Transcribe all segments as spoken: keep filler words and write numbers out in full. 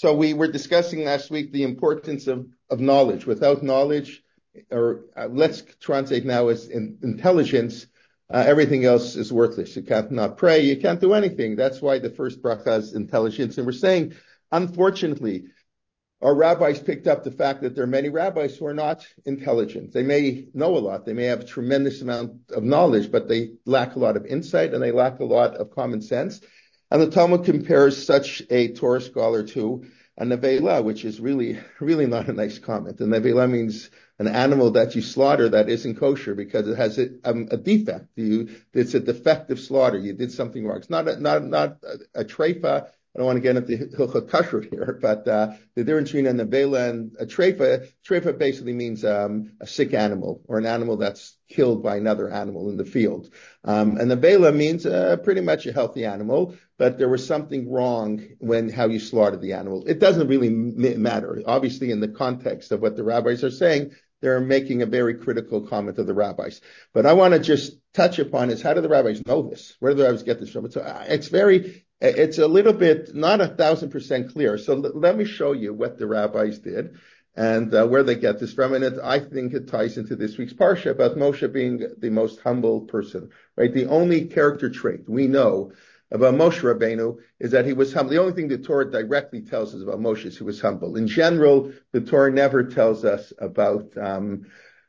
So we were discussing last week the importance of, of knowledge. Without knowledge, or uh, let's translate now as in, intelligence, uh, everything else is worthless. You can't not pray. You can't do anything. That's why the first bracha is intelligence. And we're saying, unfortunately, our rabbis picked up the fact that there are many rabbis who are not intelligent. They may know a lot. They may have a tremendous amount of knowledge, but they lack a lot of insight and they lack a lot of common sense. And the Talmud compares such a Torah scholar to a nevela, which is really, really not a nice comment. A nevela means an animal that you slaughter that isn't kosher because it has a, um, a defect. You, it's a defective slaughter. You did something wrong. It's not a, not, not a, a treifa. I don't want to get into Hilchot Kashrut here, but uh, the difference between a nevela and a treifa, treifa basically means um, a sick animal or an animal that's killed by another animal in the field. Um, and nevela means uh, pretty much a healthy animal, but there was something wrong when how you slaughtered the animal. It doesn't really m- matter. Obviously, in the context of what the rabbis are saying, they're making a very critical comment of the rabbis. But I want to just touch upon is how do the rabbis know this? Where do the rabbis get this from? It's, uh, it's very... It's a little bit, not a thousand percent clear. So l- let me show you what the rabbis did and uh, where they get this from. And it, I think it ties into this week's parsha about Moshe being the most humble person, right? The only character trait we know about Moshe Rabbeinu is that he was humble. The only thing the Torah directly tells us about Moshe is he was humble. In general, the Torah never tells us about, um,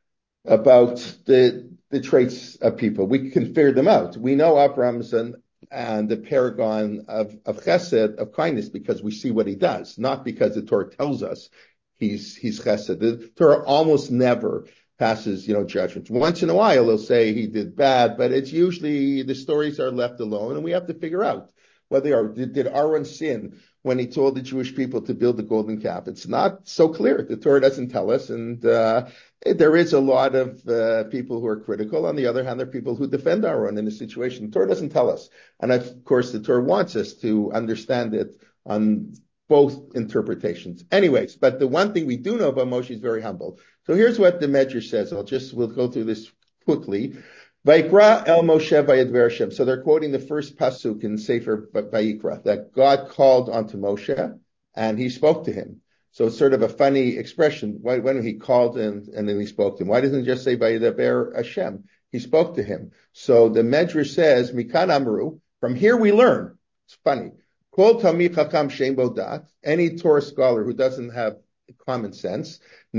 about the, the traits of people. We can figure them out. We know Abraham's an and the paragon of, of chesed, of kindness, because we see what he does, not because the Torah tells us he's, he's chesed. The Torah almost never passes, you know, judgment. Once in a while, they'll say he did bad, but it's usually the stories are left alone and we have to figure out whether they are. Did, did Aaron sin when he told the Jewish people to build the golden calf? It's not so clear. The Torah doesn't tell us. And, uh, there is a lot of uh, people who are critical. On the other hand, there are people who defend Aaron in the situation. The Torah doesn't tell us. And of course, the Torah wants us to understand it on both interpretations. Anyways, but the one thing we do know about Moshe is very humble. So here's what the Medrash says. I'll just, we'll go through this quickly. Vayikra el Moshe vayadver Hashem. So they're quoting the first pasuk in Sefer Vayikra, that God called onto Moshe and he spoke to him. So it's sort of a funny expression. Why, when he called and, and then he spoke to him, why doesn't he just say Vayadaber Hashem? He spoke to him. So the Medrash says, Mikan Amru, from here we learn. It's funny. Kol Talmid Chacham Shein Bo Dat, any Torah scholar who doesn't have common sense,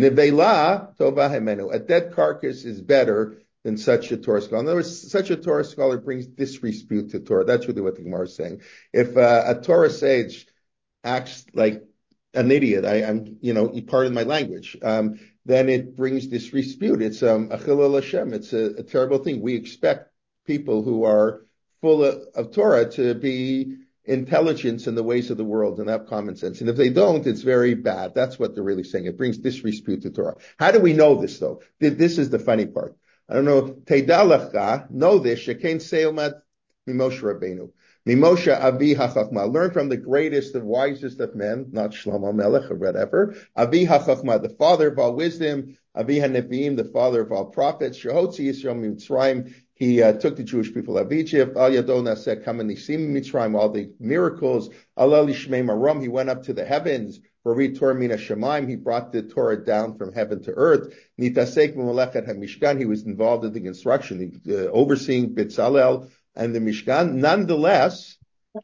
Nevela Tova Hemenu, a dead carcass is better than such a Torah scholar. In other words, such a Torah scholar brings disrepute to Torah. That's really what the Gemara is saying. If uh, a Torah sage acts like an idiot, I, I'm, you know, pardon my language, um, then it brings disrepute. It's um, achilul Hashem. It's a, a terrible thing. We expect people who are full of, of Torah to be intelligent in the ways of the world and have common sense. And if they don't, it's very bad. That's what they're really saying. It brings disrepute to Torah. How do we know this, though? This is the funny part. I don't know. Teidalacha, know this. Shekain seilmat mimoshe Rabbeinu. Mimoshe Avi HaChachma. Learn from the greatest and wisest of men, not Shlomo Melech or whatever. Avi HaChachma, the father of all wisdom. Avi HaNeviim, the father of all prophets. Shehotzi Yisrael Mitzrayim. He uh, took the Jewish people of Egypt. Al Yadona said, "Come and Nisim Mitzrayim." All the miracles. Allah Lishmei Maram. He went up to the heavens. Bari Torah Mina Shemaim. He brought the Torah down from heaven to earth. Nitasek Melechet HaMishkan. He was involved in the construction, the, uh, overseeing Bitzalel and the Mishkan. Nonetheless,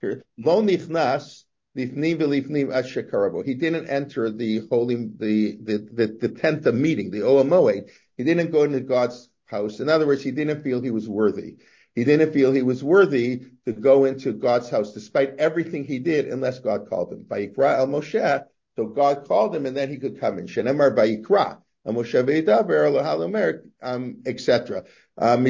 lo nichnas lifnim v'lifnim ad shekarabo. He didn't enter the holy, the, the, the, the tent of meeting, the Oel Moed. He didn't go into God's house. In other words, he didn't feel he was worthy. He didn't feel he was worthy to go into God's house, despite everything he did, unless God called him. Vayikra el Moshe. So God called him, and then he could come in. Shenemar Vayikra. Moshe v'yidaber lahalomer, um, et cetera. Um,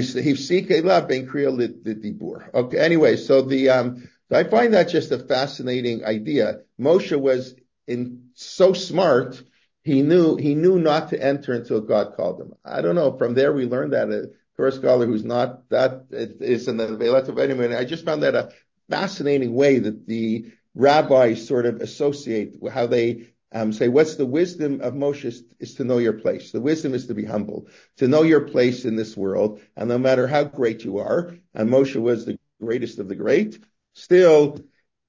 okay. Anyway, so the um, I find that just a fascinating idea. Moshe was in so smart, he knew he knew not to enter until God called him. I don't know. From there, we learned that a Torah scholar who's not that is in the Veilat of anyone. I just found that a fascinating way that the rabbis sort of associate how they. Um, say, what's the wisdom of Moshe is, is to know your place. The wisdom is to be humble, to know your place in this world. And no matter how great you are, and Moshe was the greatest of the great, still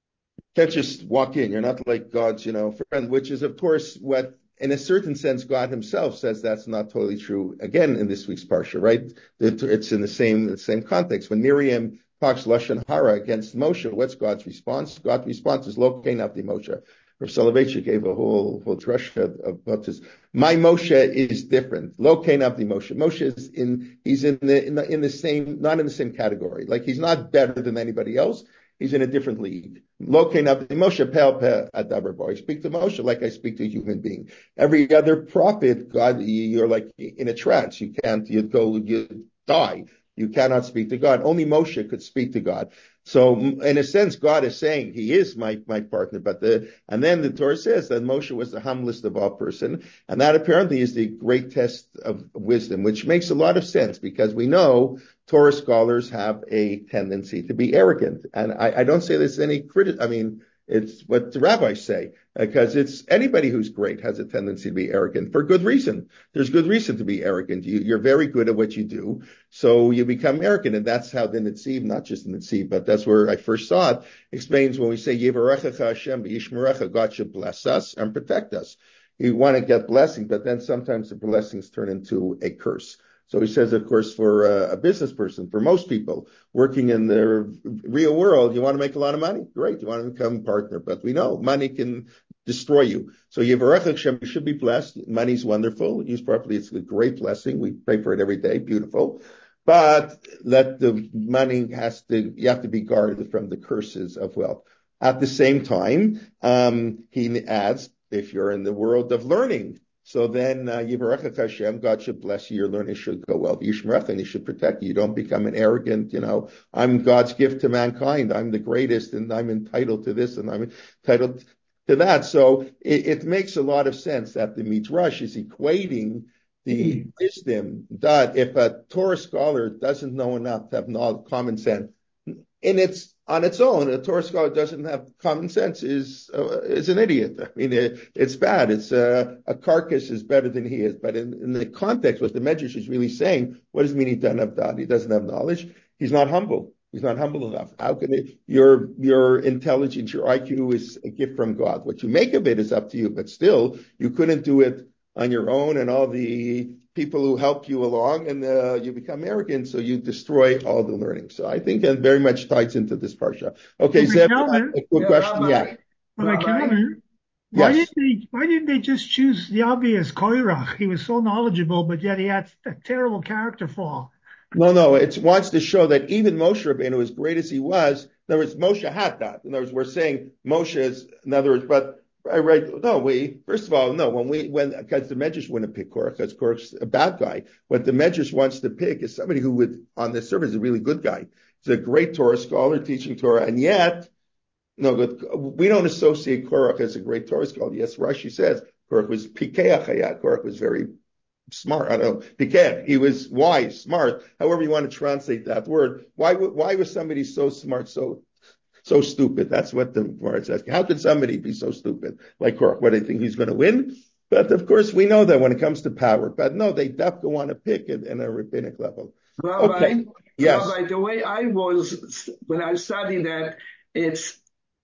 can't just walk in. You're not like God's, you know, friend, which is, of course, what, in a certain sense, God himself says that's not totally true. Again, in this week's parsha, right? It's in the same, the same context. When Miriam talks Lashon Hara against Moshe, what's God's response? God's response is Lo Kein Avdi Moshe. Rav Soloveitchik gave a whole, whole drush about this. My Moshe is different. Lo Kein Avdi Moshe. Moshe is in, he's in the, in the, in the same, not in the same category. Like he's not better than anybody else. He's in a different league. Lo Kein Avdi Moshe Pel Pe Adaber Bo. I speak to Moshe like I speak to a human being. Every other prophet, God, you're like in a trance. You can't, you go, you die. You cannot speak to God. Only Moshe could speak to God. So in a sense, God is saying he is my, my partner, but the, and then the Torah says that Moshe was the humblest of all person. And that apparently is the great test of wisdom, which makes a lot of sense because we know Torah scholars have a tendency to be arrogant. And I, I don't say this any credit. I mean, it's what the rabbis say, because it's anybody who's great has a tendency to be arrogant for good reason. There's good reason to be arrogant. You, you're very good at what you do, so you become arrogant. And that's how the Netziv, not just the Netziv, but that's where I first saw it, explains when we say, Yevarechecha Hashem b'yishmerecha, God should bless us and protect us. You want to get blessing, but then sometimes the blessings turn into a curse. So he says, of course, for a, a business person, for most people working in the real world, you want to make a lot of money. Great. You want to become a partner. But we know money can destroy you. So Yevarech Hashem, you should be blessed. Money's wonderful. Used properly, it's a great blessing. We pray for it every day. Beautiful. But let the money has to, you have to be guarded from the curses of wealth. At the same time, um, he adds, if you're in the world of learning, so then, uh, Yivarech Hashem, God should bless you. Your learning should go well. Yishmerech, and he should protect you. You don't become an arrogant, you know, I'm God's gift to mankind. I'm the greatest and I'm entitled to this and I'm entitled to that. So it, it makes a lot of sense that the Midrash is equating the wisdom that if a Torah scholar doesn't know enough to have knowledge, common sense, in its on its own, a Torah scholar doesn't have common sense is uh, is an idiot. I mean, it, it's bad. It's uh, a carcass is better than he is. But in, in the context, what the Medrash is really saying, what does it mean he doesn't have that? He doesn't have knowledge. He's not humble. He's not humble enough. How can it? Your your intelligence, your I Q is a gift from God. What you make of it is up to you. But still, you couldn't do it on your own, and all the people who help you along, and uh, you become arrogant, so you destroy all the learning. So I think that very much ties into this parsha. Okay, Zev, a quick Yeah, question. Rabbi, Yeah. Rabbi, Calvin, why Yes. didn't they why didn't they just choose the obvious Koirach? He was so knowledgeable, but yet he had a terrible character flaw. No, no. It wants to show that even Moshe Rabbeinu, as great as he was, in other words, Moshe had that. In other words, we're saying Moshe is, in other words, but I right. No, we first of all, no. When we when because the Medrash wouldn't pick Korach, because Korach's a bad guy. What the Medrash wants to pick is somebody who would, on the surface, is a really good guy. He's a great Torah scholar teaching Torah, and yet, no, but we don't associate Korach as a great Torah scholar. Yes, Rashi says Korach was Pikeach Hayat. Korach was very smart. I don't know. Pikeach. He was wise, smart. However you want to translate that word. Why why was somebody so smart, so So stupid. That's what the Gemara says. How could somebody be so stupid like Korach? What, do they think he's going to win? But of course, we know that when it comes to power. But no, they definitely want to pick it in a rabbinic level. Rabbi, Okay. Yes. Rabbi, the way I was when I studied that, it's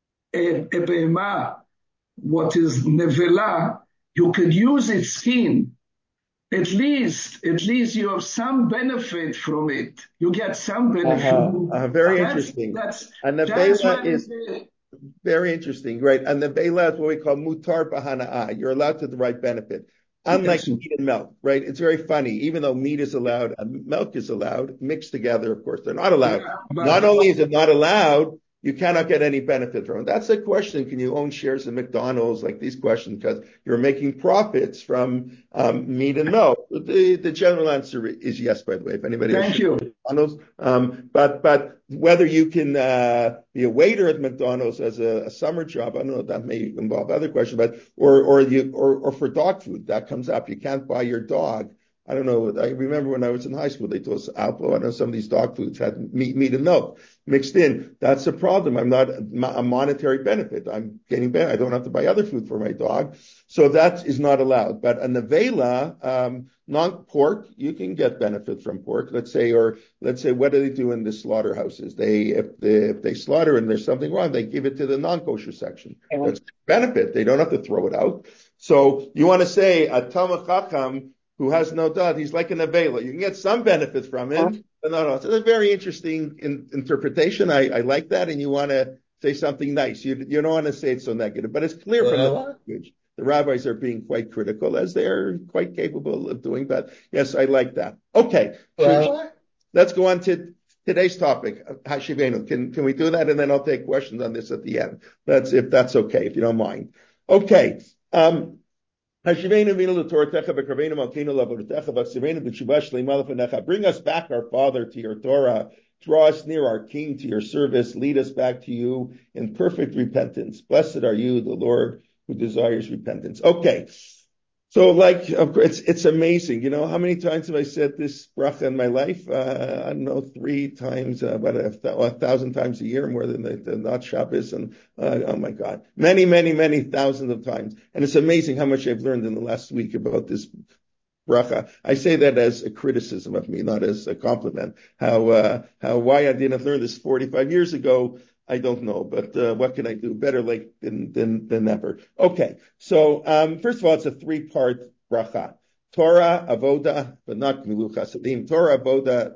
a, a behemah, what is nevela, you could use its skin. At least, at least you have some benefit from it. You get some benefit. Uh-huh. Uh, very that's, interesting. That's, and the that's Bela what is it, very interesting, right? And the Bela is what we call mutar b'hana'ah. You're allowed to derive benefit. Unlike yes. meat and milk, right? It's very funny. Even though meat is allowed and milk is allowed, mixed together, of course, they're not allowed. Yeah, but, Not only is it not allowed, you cannot get any benefit from it. That's a question. Can you own shares in McDonald's? Like these questions, because you're making profits from um, meat and milk. The, the general answer is yes, by the way, if anybody Thank else you. McDonald's. Um, but, but whether you can uh, be a waiter at McDonald's as a, a summer job, I don't know, that may involve other questions, but, or, or you, or, or for dog food, that comes up. You can't buy your dog I don't know. I remember when I was in high school, they told us Alpo. I know some of these dog foods had meat, meat and milk mixed in. That's a problem. I'm not a monetary benefit. I'm getting better. I don't have to buy other food for my dog. So that is not allowed. But a nevela, um, non-pork, you can get benefit from pork. Let's say, or let's say, what do they do in the slaughterhouses? They, if they, if they slaughter and there's something wrong, they give it to the non-kosher section. That's benefit. They don't have to throw it out. So you want to say a Talmid Chacham who has no dot, he's like an avela. You can get some benefit from him, but not all. So it's a very interesting in, interpretation. I, I like that, and you want to say something nice. You you don't want to say it so negative, but it's clear from the language. The rabbis are being quite critical, as they're quite capable of doing. But yes, I like that. Okay, so let's go on to today's topic, Hashivenu. Can can we do that, and then I'll take questions on this at the end. That's if that's okay, if you don't mind. Okay. Um, Bring us back, our Father, to your Torah. Draw us near, our King, to your service. Lead us back to you in perfect repentance. Blessed are you, the Lord, who desires repentance. Okay. So, like, of course, it's, it's amazing. You know, how many times have I said this bracha in my life? Uh, I don't know, three times, uh, about a, a thousand times a year, more than the, the not Shabbos. And, uh, oh my God, many, many, many thousands of times. And it's amazing how much I've learned in the last week about this bracha. I say that as a criticism of me, not as a compliment. How, uh, how, why I didn't learn this forty-five years ago, I don't know, but uh, what can I do? Better late than than than never. Okay, so um, first of all, it's a three-part bracha: Torah, avoda, but not milu chasadim. Torah, avoda,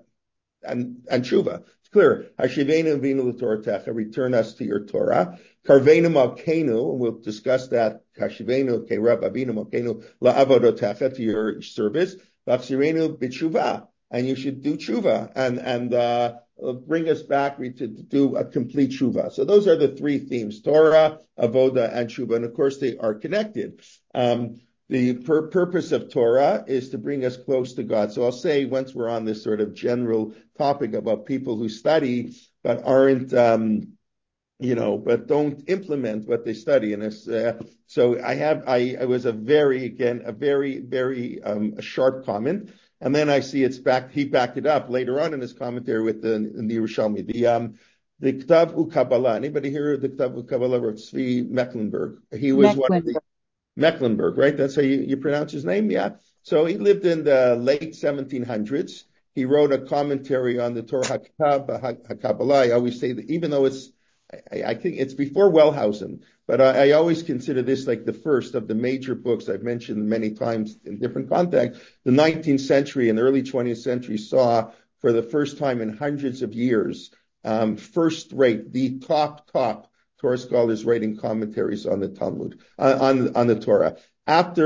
and and tshuva. It's clear. Hashivenu v'inu l'Toratecha. Return us to your Torah. Karvenu malkeinu, and we'll discuss that. Hashivenu ke'Rab Avinu malkeinu la'avodotecha, to your service. V'achzirenu b'tshuva, and you should do tshuva and and. uh bring us back to, to do a complete tshuva. So those are the three themes: Torah, avoda, and tshuva. And of course, they are connected. Um, the pur- purpose of Torah is to bring us close to God. So I'll say, once we're on this sort of general topic about people who study but aren't, um, you know, but don't implement what they study. And it's, uh, so I have, I, I was a very, again, a very, very um, a sharp comment. And then I see it's back, he backed it up later on in his commentary with the, in the Yerushalmi. The, um, the Ktav u'Kabbalah. Anybody hear of the Ktav u'Kabbalah of Tzvi Mecklenburg? He was one of the, Mecklenburg, right? That's how you, you pronounce his name? Yeah. So he lived in the late seventeen hundreds. He wrote a commentary on the Torah HaKav, HaKabbalah. I always say that even though it's, I, I think it's before Wellhausen, but I, I always consider this like the first of the major books I've mentioned many times in different contexts. The nineteenth century and early twentieth century saw for the first time in hundreds of years, um, first rate, the top, top Torah scholars writing commentaries on the Talmud, uh, on, on the Torah. After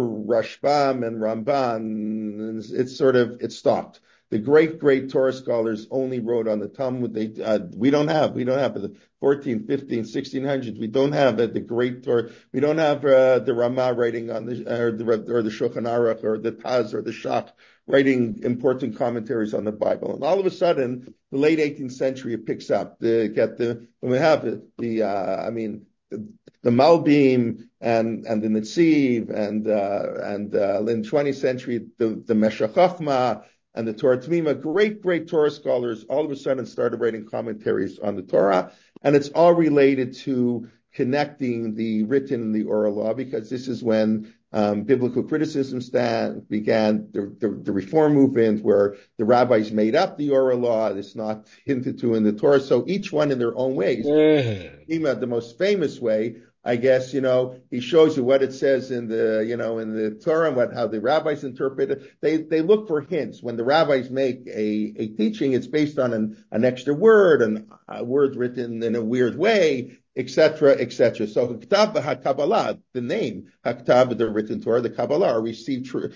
Rashbam and Ramban, it's sort of, it stopped. The great, great Torah scholars only wrote on the Talmud. They, uh, we don't have, we don't have the fourteen, fifteen, sixteen hundreds. We don't have uh, the great Torah. We don't have uh, the Ramah writing on the, or the, or the Shulchan Aruch or the Taz or the Shach writing important commentaries on the Bible. And all of a sudden, the late eighteenth century, it picks up. The, get the, when we have the, the uh, I mean, the, the Malbim and, and the Netziv and, uh, and, uh, in the twentieth century, the, the Meshech Chochmah, and the Torah Tmima, great, great Torah scholars, all of a sudden started writing commentaries on the Torah. And it's all related to connecting the written and the oral law, because this is when um, biblical criticism stand, began, the, the, the reform movement, where the rabbis made up the oral law. It's not hinted to in the Torah. So each one in their own ways. Tmima, the most famous way, I guess, you know, he shows you what it says in the, you know, in the Torah and what, how the rabbis interpret it. They, they look for hints. When the rabbis make a, a teaching, it's based on an, an extra word and a word written in a weird way, et cetera, et cetera. So Ktav HaKabbalah, the name, Haktav, the written Torah, the Kabbalah, received tr-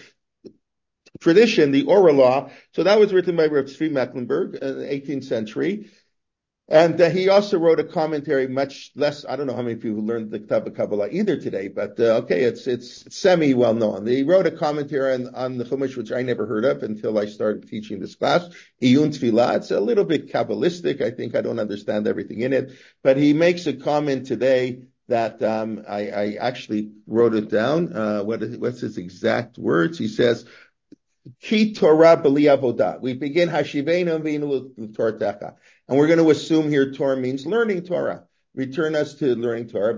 tradition, the oral law. So that was written by Rav Tzvi Mecklenburg in the eighteenth century. And uh, he also wrote a commentary, much less, I don't know how many people learned the Ktav Kabbalah either today, but uh, okay, it's it's semi well known. He wrote a commentary on, on the Chumash, which I never heard of until I started teaching this class, Iyun Tfilah. It's a little bit Kabbalistic. I think I don't understand everything in it, but he makes a comment today that um, I, I actually wrote it down. Uh, what is, what's his exact words? He says, Ki Torah b'li avodah. We begin Hashiveinu v'inu l'tortecha. And we're going to assume here Torah means learning Torah. Return us to learning Torah,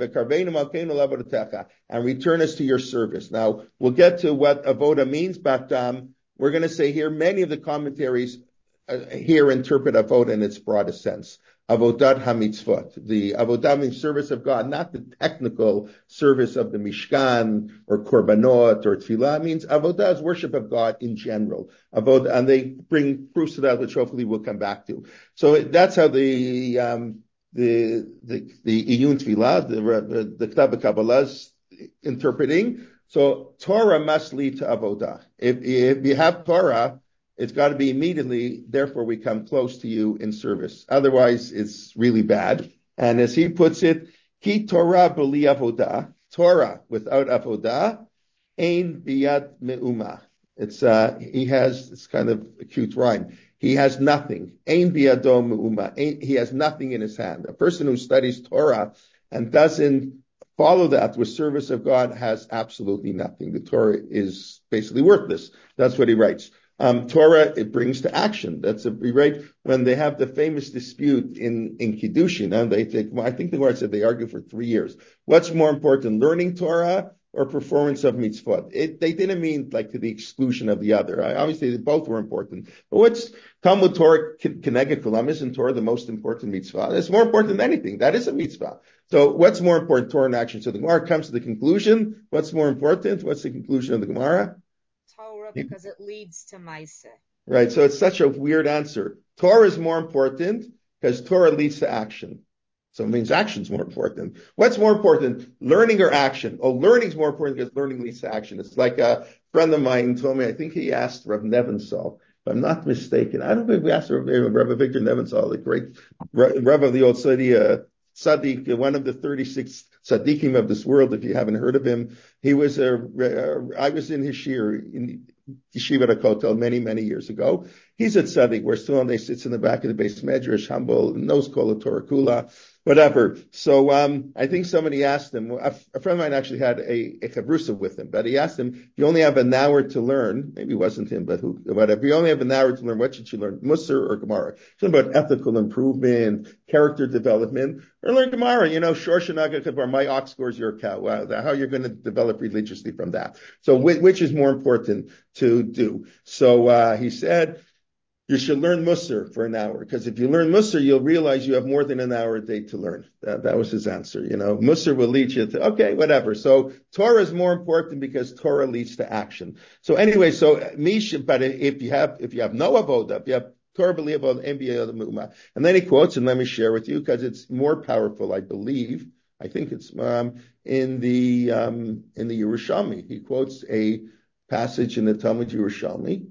and return us to your service. Now, we'll get to what avoda means, but um, we're going to say here, many of the commentaries uh, here interpret avoda in its broadest sense. Avodat hamitzvot. The avodah means service of God, not the technical service of the Mishkan or korbanot or tefillah. It means avodah is worship of God in general. Avodah, and they bring proofs to that, which hopefully we'll come back to. So that's how the um, the the the Iyun Tefillah, the the K'tab Kabbalah is interpreting. So Torah must lead to avodah. If if you have Torah, it's got to be immediately. Therefore, we come close to you in service. Otherwise, it's really bad. And as he puts it, Ki Torah b'li avodah. Torah without avodah, ein biyad me'uma. It's uh he has it's kind of a cute rhyme. He has nothing. Ein biyado me'uma. He has nothing in his hand. A person who studies Torah and doesn't follow that with service of God has absolutely nothing. The Torah is basically worthless. That's what he writes. Um, Torah, it brings to action. That's a, right when they have the famous dispute in, in Kiddushin, and they think, well, I think the Gemara said they argue for three years. What's more important, learning Torah or performance of mitzvot? It, they didn't mean like to the exclusion of the other. I, obviously, they both were important. But what's Talmud Torah Keneged Kulam? Isn't Torah the most important mitzvah? It's more important than anything. That is a mitzvah. So what's more important, Torah and action? So the Gemara comes to the conclusion. What's more important? What's the conclusion of the Gemara? Torah, because it leads to Maaseh. Right. So it's such a weird answer. Torah is more important because Torah leads to action. So it means action's more important. What's more important, learning or action? Oh, learning's more important because learning leads to action. It's like a friend of mine told me, I think he asked Rav Nebenzahl, if I'm not mistaken. I don't think we asked Rav, Rav Victor Nebenzahl, the great Rav of the old city, uh, Tzaddik, one of the thirty-six tzaddikim of this world, if you haven't heard of him. He was a, uh, I was in his shir, in Yeshiva Kotel many, many years ago. He's a tzaddik, where still they sits in the back of the base medrash, humble, knows kol Torah kula, whatever. So, um, I think somebody asked him, a, a friend of mine actually had a, a chavrusa with him, but he asked him, if you only have an hour to learn, maybe it wasn't him, but who, whatever, you only have an hour to learn, what should you learn? Musar or Gemara? Something about ethical improvement, character development, or learn Gemara, you know, Shoshanaga Kabar, my ox scores your cow. Wow, how you're going to develop religiously from that. So which, which is more important to do? So, uh, he said, you should learn Musar for an hour, because if you learn Musar, you'll realize you have more than an hour a day to learn. That, that was his answer. You know, Musar will lead you to, okay, whatever. So Torah is more important because Torah leads to action. So anyway, so Misha, but if you have, if you have no avoda, if you have Torah believe on N B A the Muma, and then he quotes, and let me share with you because it's more powerful, I believe. I think it's um, in the um, in the Yerushalmi. He quotes a passage in the Talmud Yerushalmi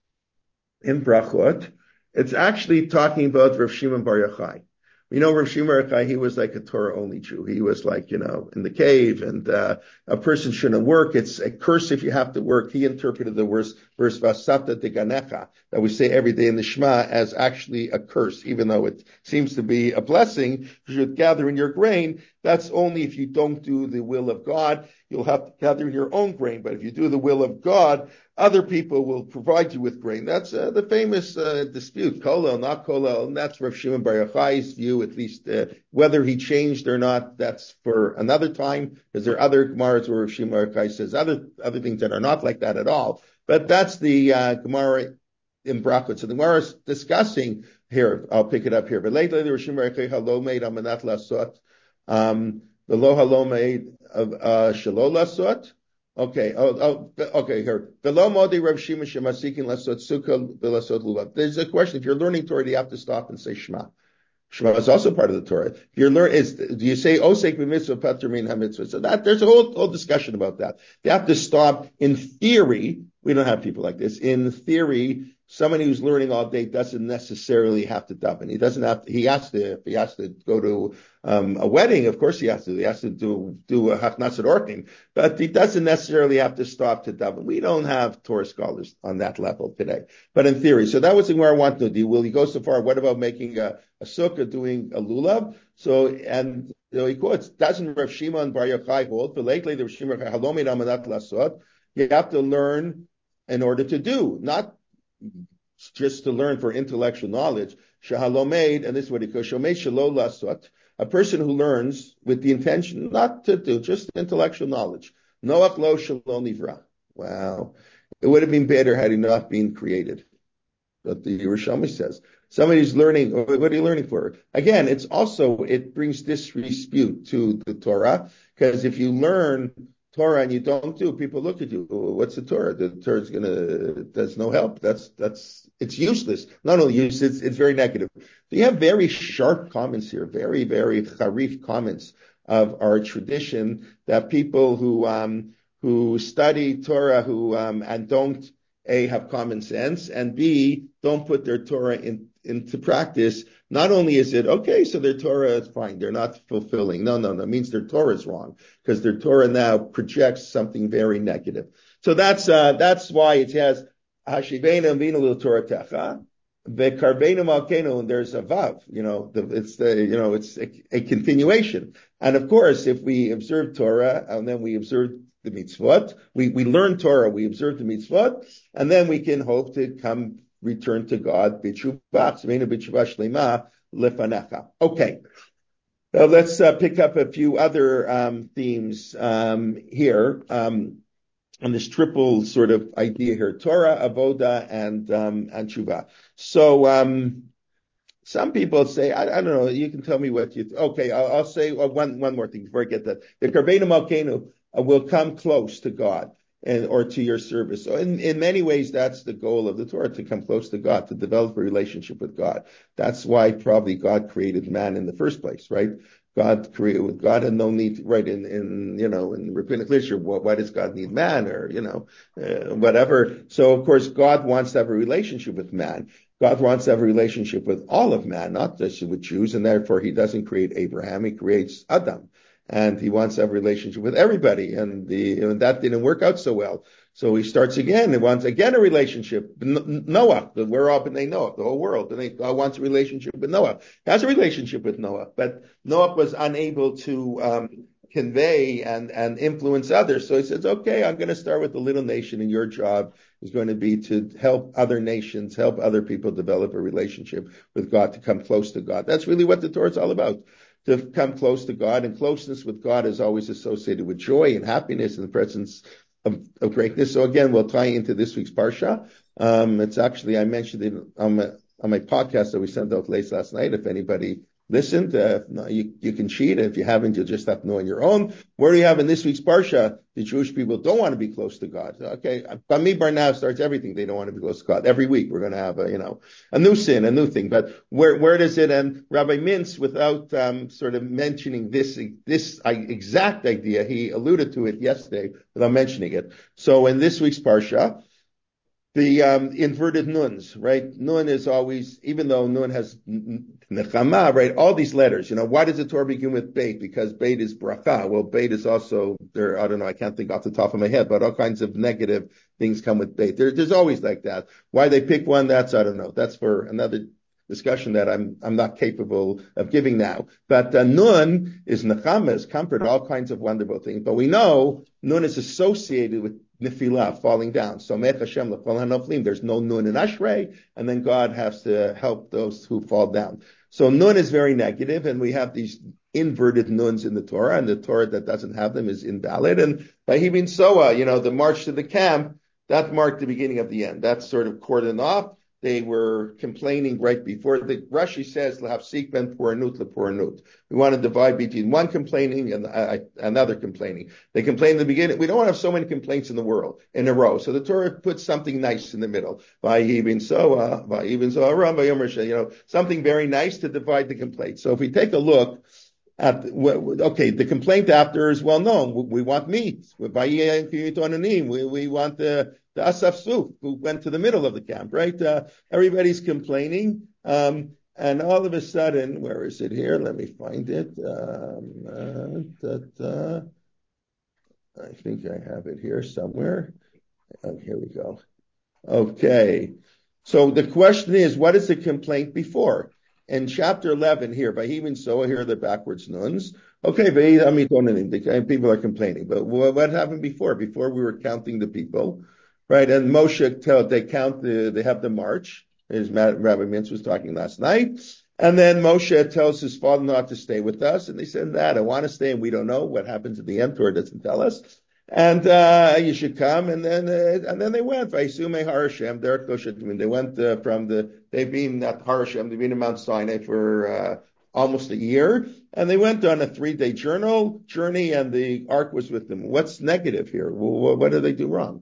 in Brachot. It's actually talking about Rav Shimon Bar Yochai. You know, Rav Shimon Bar Yochai, he was like a Torah-only Jew. He was like, you know, in the cave, and uh, a person shouldn't work. It's a curse if you have to work. He interpreted the verse, verse Vasavta Deganecha, that we say every day in the Shema, as actually a curse, even though it seems to be a blessing. You should gather in your grain. That's only if you don't do the will of God. You'll have to gather in your own grain. But if you do the will of God, other people will provide you with grain. That's uh, the famous uh, dispute, kolel, not kolel, and that's Rav Shimon Bar Yochai's view, at least. Uh, whether he changed or not, that's for another time, because there are other Gemaras where Rav Shimon Bar Yochai says other other things that are not like that at all. But that's the uh, Gemara in Brachot. So the Gemara is discussing here. I'll pick it up here. But lately, Rav Shimon Bar Yochai halomeid amanat lasot, um, the lo halomeid of uh, shelo lasot. Okay, oh, oh, okay, here. There's a question. If you're learning Torah, do you have to stop and say Shema? Shema is also part of the Torah. If you're learn, is do you say Osek b'mitzvah patur min hamitzvah? So that there's a whole whole discussion about that. You have to stop. In theory, we don't have people like this. In theory, somebody who's learning all day doesn't necessarily have to daven. He doesn't have to. He has to. If he has to go to um, a wedding, of course he has to. He has to do do a hafnasat orkin, but he doesn't necessarily have to stop to daven. We don't have Torah scholars on that level today. But in theory, so that was where I want to do. Will he go so far? What about making a, a sukkah, doing a lulav? So and you know, he quotes, doesn't Rav Shimon Bar Yochai hold? But lately, the Rav Shimon Bar Yochai halomi ramanat lasot. You have to learn in order to do, not just to learn for intellectual knowledge. Shahalomed, and this is what he calls shomed shelo lasot, a person who learns with the intention not to do, just intellectual knowledge. Noach lo shelo nivra. Wow. It would have been better had he not been created. But the Yerushalmi says, somebody's learning, what are you learning for? Again, it's also, it brings disrepute to the Torah, because if you learn Torah and you don't do, people look at you, what's the Torah? The Torah's gonna, there's no help. That's, that's, it's useless. Not only useless, it's, it's very negative. You have very sharp comments here, very, very charif comments of our tradition that people who, um, who study Torah, who, um, and don't, A, have common sense, and B, don't put their Torah in, into practice. Not only is it, okay, so their Torah is fine, they're not fulfilling. No, no, no, it means their Torah is wrong, because their Torah now projects something very negative. So that's, uh, that's why it has, Hashivena vina lil Torah techa, ve'karvena malkenu, and there's a vav, you know, the, it's the, you know, it's a, a continuation. And of course, if we observe Torah, and then we observe the mitzvot, we, we learn Torah, we observe the mitzvot, and then we can hope to come return to God. Okay. Now let's uh, pick up a few other um, themes um, here um, on this triple sort of idea here: Torah, avoda, and um, and tshuva. So um, some people say, I, I don't know. You can tell me what you. Th- okay, I'll, I'll say uh, one one more thing before I get that. The karbeinu malkeinu uh, will come close to God and or to your service. So in, in many ways, that's the goal of the Torah, to come close to God, to develop a relationship with God. That's why probably God created man in the first place, right? God created, God had no need, right, in, in, you know, in rabbinic literature, why, why does God need man, or, you know, uh, whatever. So of course, God wants to have a relationship with man. God wants to have a relationship with all of man, not just with Jews, and therefore he doesn't create Abraham, he creates Adam. And he wants to have a relationship with everybody, and the and that didn't work out so well. So he starts again. He wants again a relationship. Noah, we're all b'nai Noah, the whole world. And God wants a relationship with Noah. He has a relationship with Noah, but Noah was unable to um, convey and and influence others. So he says, "Okay, I'm going to start with the little nation, and your job is going to be to help other nations, help other people develop a relationship with God, to come close to God." That's really what the Torah is all about. To come close to God, and closeness with God is always associated with joy and happiness in the presence of, of greatness. So again, we'll tie into this week's Parsha. Um, it's actually, I mentioned it on my, on my podcast that we sent out late last night. If anybody listened, uh, you, you can cheat. If you haven't, you'll just have to know on your own. Where do you have in this week's Parsha? The Jewish people don't want to be close to God. Okay. Bamidbar now starts everything. They don't want to be close to God. Every week we're going to have a, you know, a new sin, a new thing. But where, where does it end? Rabbi Mintz, without, um, sort of mentioning this, this exact idea, he alluded to it yesterday without mentioning it. So in this week's Parsha, the um, inverted nuns, right? Nun is always, even though nun has nechama, right? All these letters, you know, why does the Torah begin with beit? Because beit is bracha. Well, beit is also there. I don't know. I can't think off the top of my head, but all kinds of negative things come with beit. There, there's always like that. Why they pick one? That's, I don't know. That's for another discussion that I'm I'm not capable of giving now. But uh, nun is nechama, is comfort, all kinds of wonderful things. But we know nun is associated with Nefilah, falling down. So Mech Hashem l'chol hanoflim. There's no nun in Ashrei, and then God has to help those who fall down. So nun is very negative, and we have these inverted nuns in the Torah, and the Torah that doesn't have them is invalid. And by Hibin Soa, you know, the march to the camp, that marked the beginning of the end. That's sort of cordoned off. They were complaining right before. The Rashi says, "L'hafsik ben puranut lepuranut." We want to divide between one complaining and uh, another complaining. They complain in the beginning. We don't want to have so many complaints in the world in a row. So the Torah puts something nice in the middle. Va'ibin soa, va'ibin soa ram, va'yomer, you know, something very nice to divide the complaints. So if we take a look at, okay, the complaint after is well known. We want meat. We, we want the the Asaf Suf, who went to the middle of the camp, right? Uh, everybody's complaining. Um, and all of a sudden, where is it here? Let me find it. Um, uh, da, da. I think I have it here somewhere. Oh, here we go. Okay. So the question is, what is the complaint before? In chapter eleven here, by even so, here are the backwards nuns. Okay, people are complaining. But what happened before? Before we were counting the people. right? And Moshe tell they count the they have the march, as Rabbi Mintz was talking last night. And then Moshe tells his father not to stay with us, and they said that I want to stay, and we don't know what happens at the end. Torah doesn't tell us. And uh you should come, and then uh, and then they went. Vaisume Har Hashem, Derek Doshatim. They went uh, from the they've been at Har Hashem, they've been in Mount Sinai for uh, almost a year, and they went on a three-day journal journey, and the ark was with them. What's negative here? What, what did they do wrong?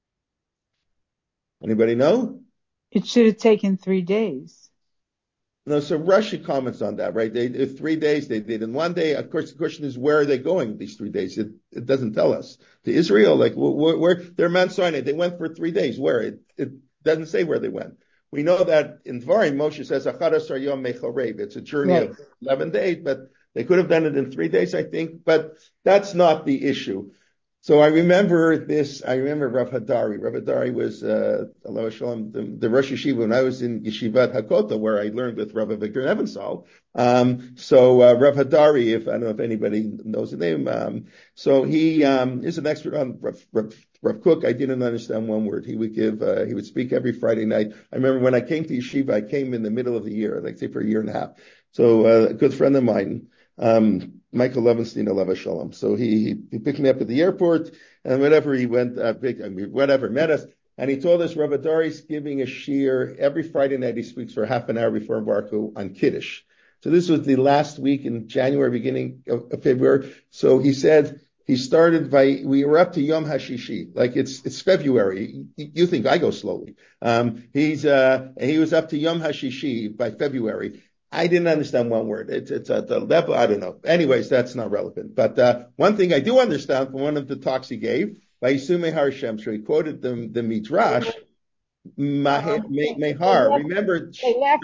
Anybody know? It should have taken three days. No, so Rashi comments on that, right? They if three days, they did in one day. Of course, the question is, where are they going these three days? It, it doesn't tell us. To Israel, like where, where they're Mount Sinai, they went for three days. Where? It, it doesn't say where they went. We know that in Dvarim, Moshe says, Achadasar Yom Mechorev. It's a journey right. of eleven days, but they could have done it in three days, I think. But that's not the issue. So I remember this, I remember Rav Hadari. Rav Hadari was, uh, Allah Shalom, the, the Rosh Yeshiva when I was in Yeshivat Hakota, where I learned with Rav Victor Nevensal. Um, so, uh, Rav Hadari, if, I don't know if anybody knows the name, um, so he, um, is an expert on Rav, Rav, Rav Kook. I didn't understand one word. He would give, uh, he would speak every Friday night. I remember when I came to Yeshiva, I came in the middle of the year, like say for a year and a half. So, uh, a good friend of mine, um, Michael Levenstein, Alav Shalom. So he, he picked me up at the airport, and whatever he went, uh, pick, I mean, whatever, met us, and he told us Rav Hadari's giving a shiur every Friday night. He speaks for half an hour before Barco on Kiddush. So this was the last week in January, beginning of, of February. So he said he started by, we were up to Yom HaShishi, like it's it's February. You, you think I go slowly? Um, he's uh, he was up to Yom HaShishi by February. I didn't understand one word. It's, it's at the level, I don't know. Anyways, that's not relevant. But, uh, one thing I do understand from one of the talks he gave, by Yisume Har Hashem, so he quoted the, the Midrash, Mehar, remember. They left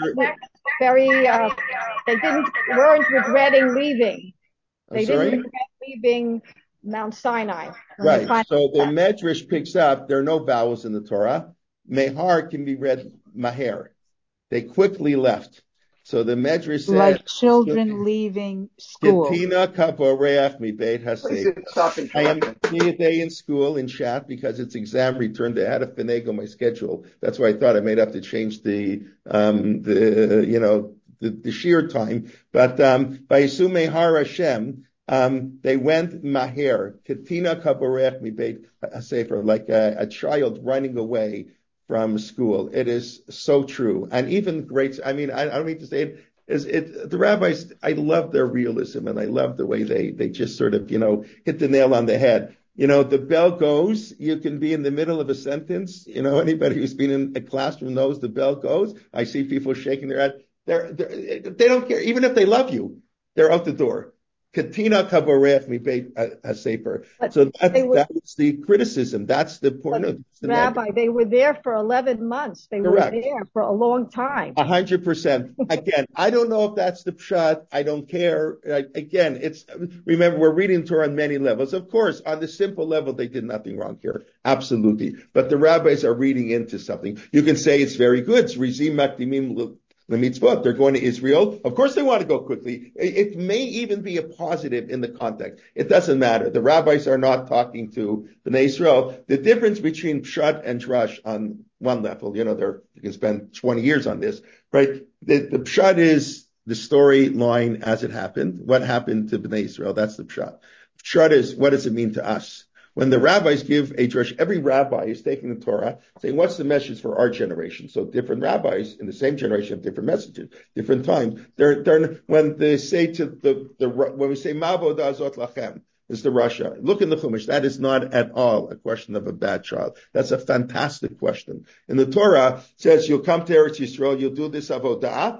very, uh, they didn't, weren't regretting leaving. They I'm sorry? didn't regret leaving Mount Sinai. Right. So the Medrash picks up, there are no vowels in the Torah. Mehar can be read Maher. They quickly left. So the Medrash says, like children leaving school. Ketina kaporeach mi beit hasei. I am a day in school in Shat because it's exam return. They had a finagle my schedule. That's why I thought I made up to change the um the you know the, the sheer time. But um by Yisume Har Hashem, um they went maher. Ketina kaporeach mi beit hasei, like a, a child running away from school. It is so true. And even great, I mean, I, I don't mean to say it, is it, the rabbis, I love their realism, and I love the way they, they just sort of, you know, hit the nail on the head. You know, the bell goes, you can be in the middle of a sentence. You know, anybody who's been in a classroom knows the bell goes. I see people shaking their head. They're, they're, they don't care. Even if they love you, they're out the door. Katina kaborech mi beit hasefer. So that, were, that's the criticism. That's the point. The Rabbi, negative. They were there for eleven months. They Correct. were there for a long time. A hundred percent. Again, I don't know if that's the pshat. I don't care. Again, it's, remember, we're reading Torah on many levels. Of course, on the simple level, they did nothing wrong here. Absolutely. But the rabbis are reading into something. You can say it's very good. It's rizim makdimim the mitzvot. They're going to Israel. Of course they want to go quickly. It may even be a positive in the context. It doesn't matter. The rabbis are not talking to Bnei Israel. The difference between Pshat and Drash on one level, you know, there you can spend twenty years on this, right? The, the Pshat is the storyline as it happened. What happened to Bnei Israel? That's the Pshat. Pshat is, what does it mean to us? When the rabbis give a drush, every rabbi is taking the Torah, saying, what's the message for our generation? So different rabbis in the same generation have different messages, different times. They're, they're, when they say to the, the, when we say, Ma'avodah Zot Lachem, is the Rasha. Look in the Chumash. That is not at all a question of a bad child. That's a fantastic question. In the Torah, it says, you'll come to Eretz Yisrael, you'll do this avodah,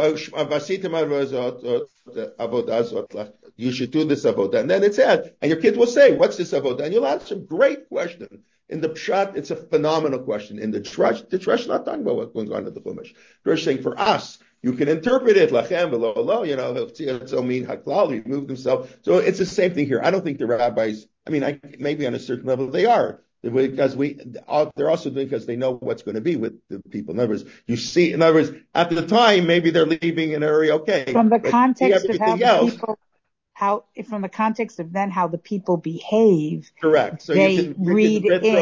you should do this avodah. And then it said, and your kid will say, what's this avodah? And you'll answer, great question. In the Pshat, it's a phenomenal question. In the Drush, the Drush is not talking about what's going on in the Chumash. Drush is saying, for us, you can interpret it, lachem, v'lo, you know, so mean haklal, he moved himself. So it's the same thing here. I don't think the rabbis, I mean, I, maybe on a certain level they are. Because we, they're also doing because they know what's going to be with the people. In other words, you see, in other words, at the time, maybe they're leaving in a hurry, okay. From the context of how else, the people, how, from the context of then how the people behave. Correct. So they you can, you read can in. those,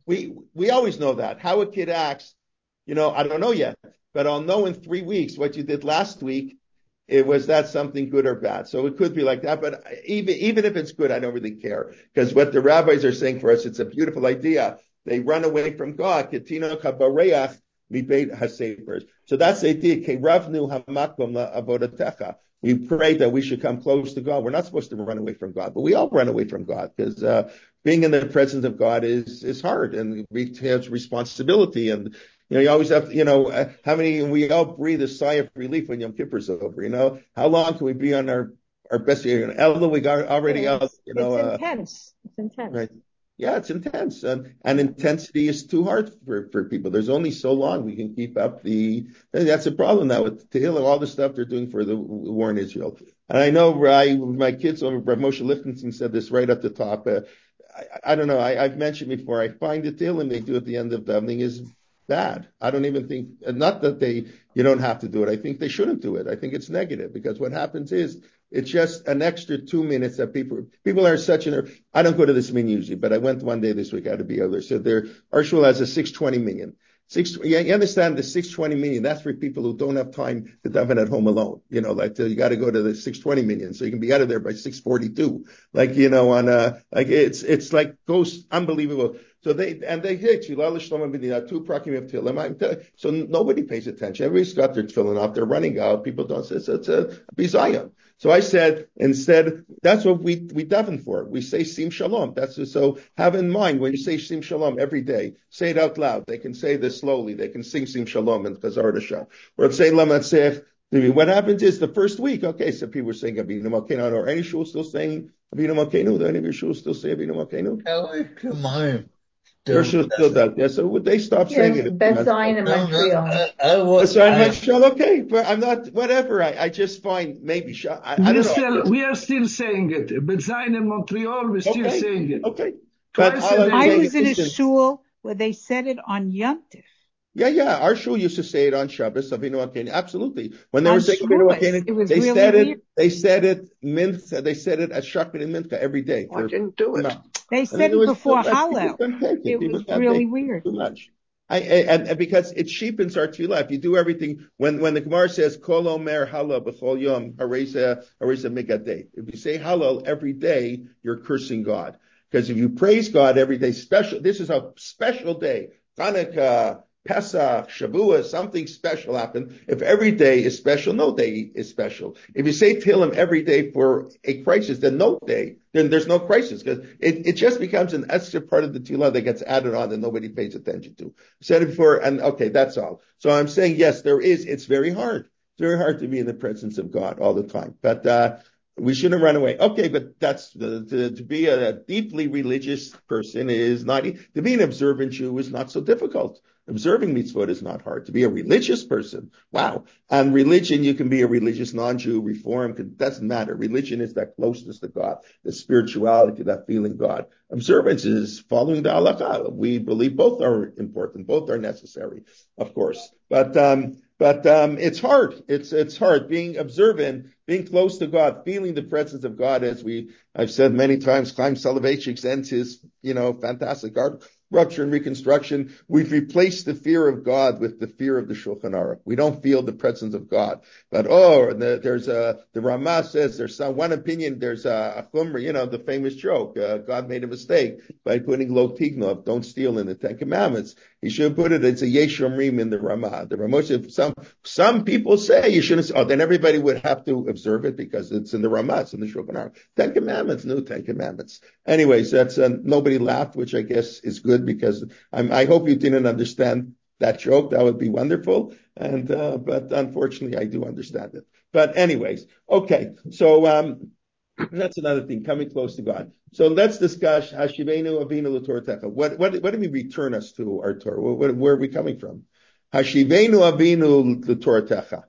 we we always know that. How a kid acts, you know, I don't know yet, but I'll know in three weeks what you did last week. It was that something good or bad. So it could be like that, but even even if it's good, I don't really care, because what the rabbis are saying for us, it's a beautiful idea. They run away from God. Ketino kabareach mibeit hasepers. So that's the idea. Keravnu hamakom la'avodatecha. We pray that we should come close to God. We're not supposed to run away from God, but we all run away from God, because uh, being in the presence of God is is hard, and we have responsibility. And you know, you always have to, you know, uh, how many, we all breathe a sigh of relief when Yom Kippur's over, you know, how long can we be on our, our best, you know, Ella, we got already out, you know, it's uh, intense. It's intense. right. Yeah, it's intense. And, and intensity is too hard for, for people. There's only so long we can keep up the, and that's a problem now with Tehillim, all the stuff they're doing for the war in Israel. And I know I, my kids over, Moshe Lichtenstein said this right at the top. Uh, I, I don't know. I, I've mentioned before, I find the Tehillim they do at the end of davening is bad. I don't even think, not that they, you don't have to do it. I think they shouldn't do it. I think it's negative, because what happens is it's just an extra two minutes that people, people are such an, I don't go to this min usually, but I went one day this week. I had to be over there. So there, our shul has a six twenty million. Six, yeah, you understand the six twenty million, that's for people who don't have time to daven at home alone. You know, like you got to go to the six twenty million. So you can be out of there by six forty-two. Like, you know, on a, like it's, it's like goes unbelievable. So they, and they hit you, two prakim of Tehillim. So nobody pays attention. Everybody's got their tefillin off. They're running out. People don't say, so it's a bizayim. So I said, instead, that's what we, we daven for. We say Sim Shalom. That's, so have in mind, when you say Sim Shalom every day, say it out loud. They can say this slowly. They can sing Sim Shalom in Chazar Shah. Or say Lamatzech. What happens is the first week, okay, so people were saying Avinu Malkeinu, or any shul still saying Avinu Malkeinu? Do any of your shuls still say Avinu Malkeinu? I like to mine. Your shul still does. Yeah, so would they stop Yes, saying it? Best Zion in No, Montreal. I, I, was, So I'm I, like, sure, okay, but I'm not, whatever. I, I just find maybe, I, I We don't are know. still, we are still saying it. But Zion in Montreal, we're still Okay, saying it. okay. But Twice all a I'm day. I saying was is, in a listen, shul where they said it on Yom Tif. yeah, yeah, our shul used to say it on Shabbos, Avinu Malkeinu, absolutely. When they On were saying Avinu Shavuos. Malkeinu, It was they really said weird. it, they said it, mincha, they said it at Shachrit and Mincha every day. I didn't do it. They I said mean, it it was too before much. People Hallel. can't take it. It People was can't really take it. weird. Too much. I, and, and because it cheapens our tefillah. If you do everything, when, when the Gemara says, Kol Omer Halal B'chol Yom, Haresa, Haresa Migadeh. If you say Halal every day, you're cursing God. Because if you praise God every day, special, this is a special day. Hanukkah, Pesach, Shavuot, something special happened. If every day is special, no day is special. If you say Tehillim every day for a crisis, then no day, then there's no crisis, because it, it just becomes an extra part of the Tehillah that gets added on and nobody pays attention to. I said it before, and okay, that's all. So I'm saying, yes, there is, it's very hard. It's very hard to be in the presence of God all the time. But, uh, we shouldn't run away. Okay, but that's, uh, to, to be a deeply religious person is not, to be an observant Jew is not so difficult. Observing mitzvot is not hard. To be a religious person, wow. And religion, you can be a religious non-Jew, reform, it doesn't matter. Religion is that closeness to God, the spirituality, that feeling God. Observance is following the halakha. We believe both are important, both are necessary, of course. But, um, but, um, it's hard. It's, it's hard being observant, being close to God, feeling the presence of God, as we, I've said many times, Chaim Soloveitchik ends his, you know, fantastic art. Rupture and reconstruction, we've replaced the fear of God with the fear of the Shulchan Aruch. We don't feel the presence of God. But, oh, the, there's a, the Ramah says there's some, one opinion, there's a, a chumrah, you know, the famous joke, uh, God made a mistake by putting lo tignov, don't steal, in the Ten Commandments. He should put it, it's a yesh omrim in the Ramah. The Ramah said, some, some people say you shouldn't, oh, then everybody would have to observe it because it's in the Ramah, it's in the Shulchan Aruch. Ten Commandments, new Ten Commandments. Anyways, that's, uh, nobody laughed, which I guess is good, because I'm, I hope you didn't understand that joke. That would be wonderful. And, uh, but unfortunately I do understand it. But anyways, okay. So, um, that's another thing, coming close to God. So let's discuss Hashivenu Avinu L'Torah. What, what, what do we return us to our Torah? Where, where are we coming from? Hashivenu Avinu L'Torah.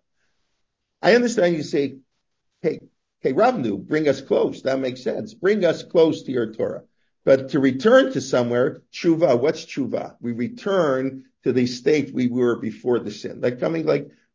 I understand you say, hey, hey, Ravnu, bring us close. That makes sense. Bring us close to your Torah. But to return to somewhere, tshuva, what's tshuva? We return to the state we were before the sin. Like coming, like,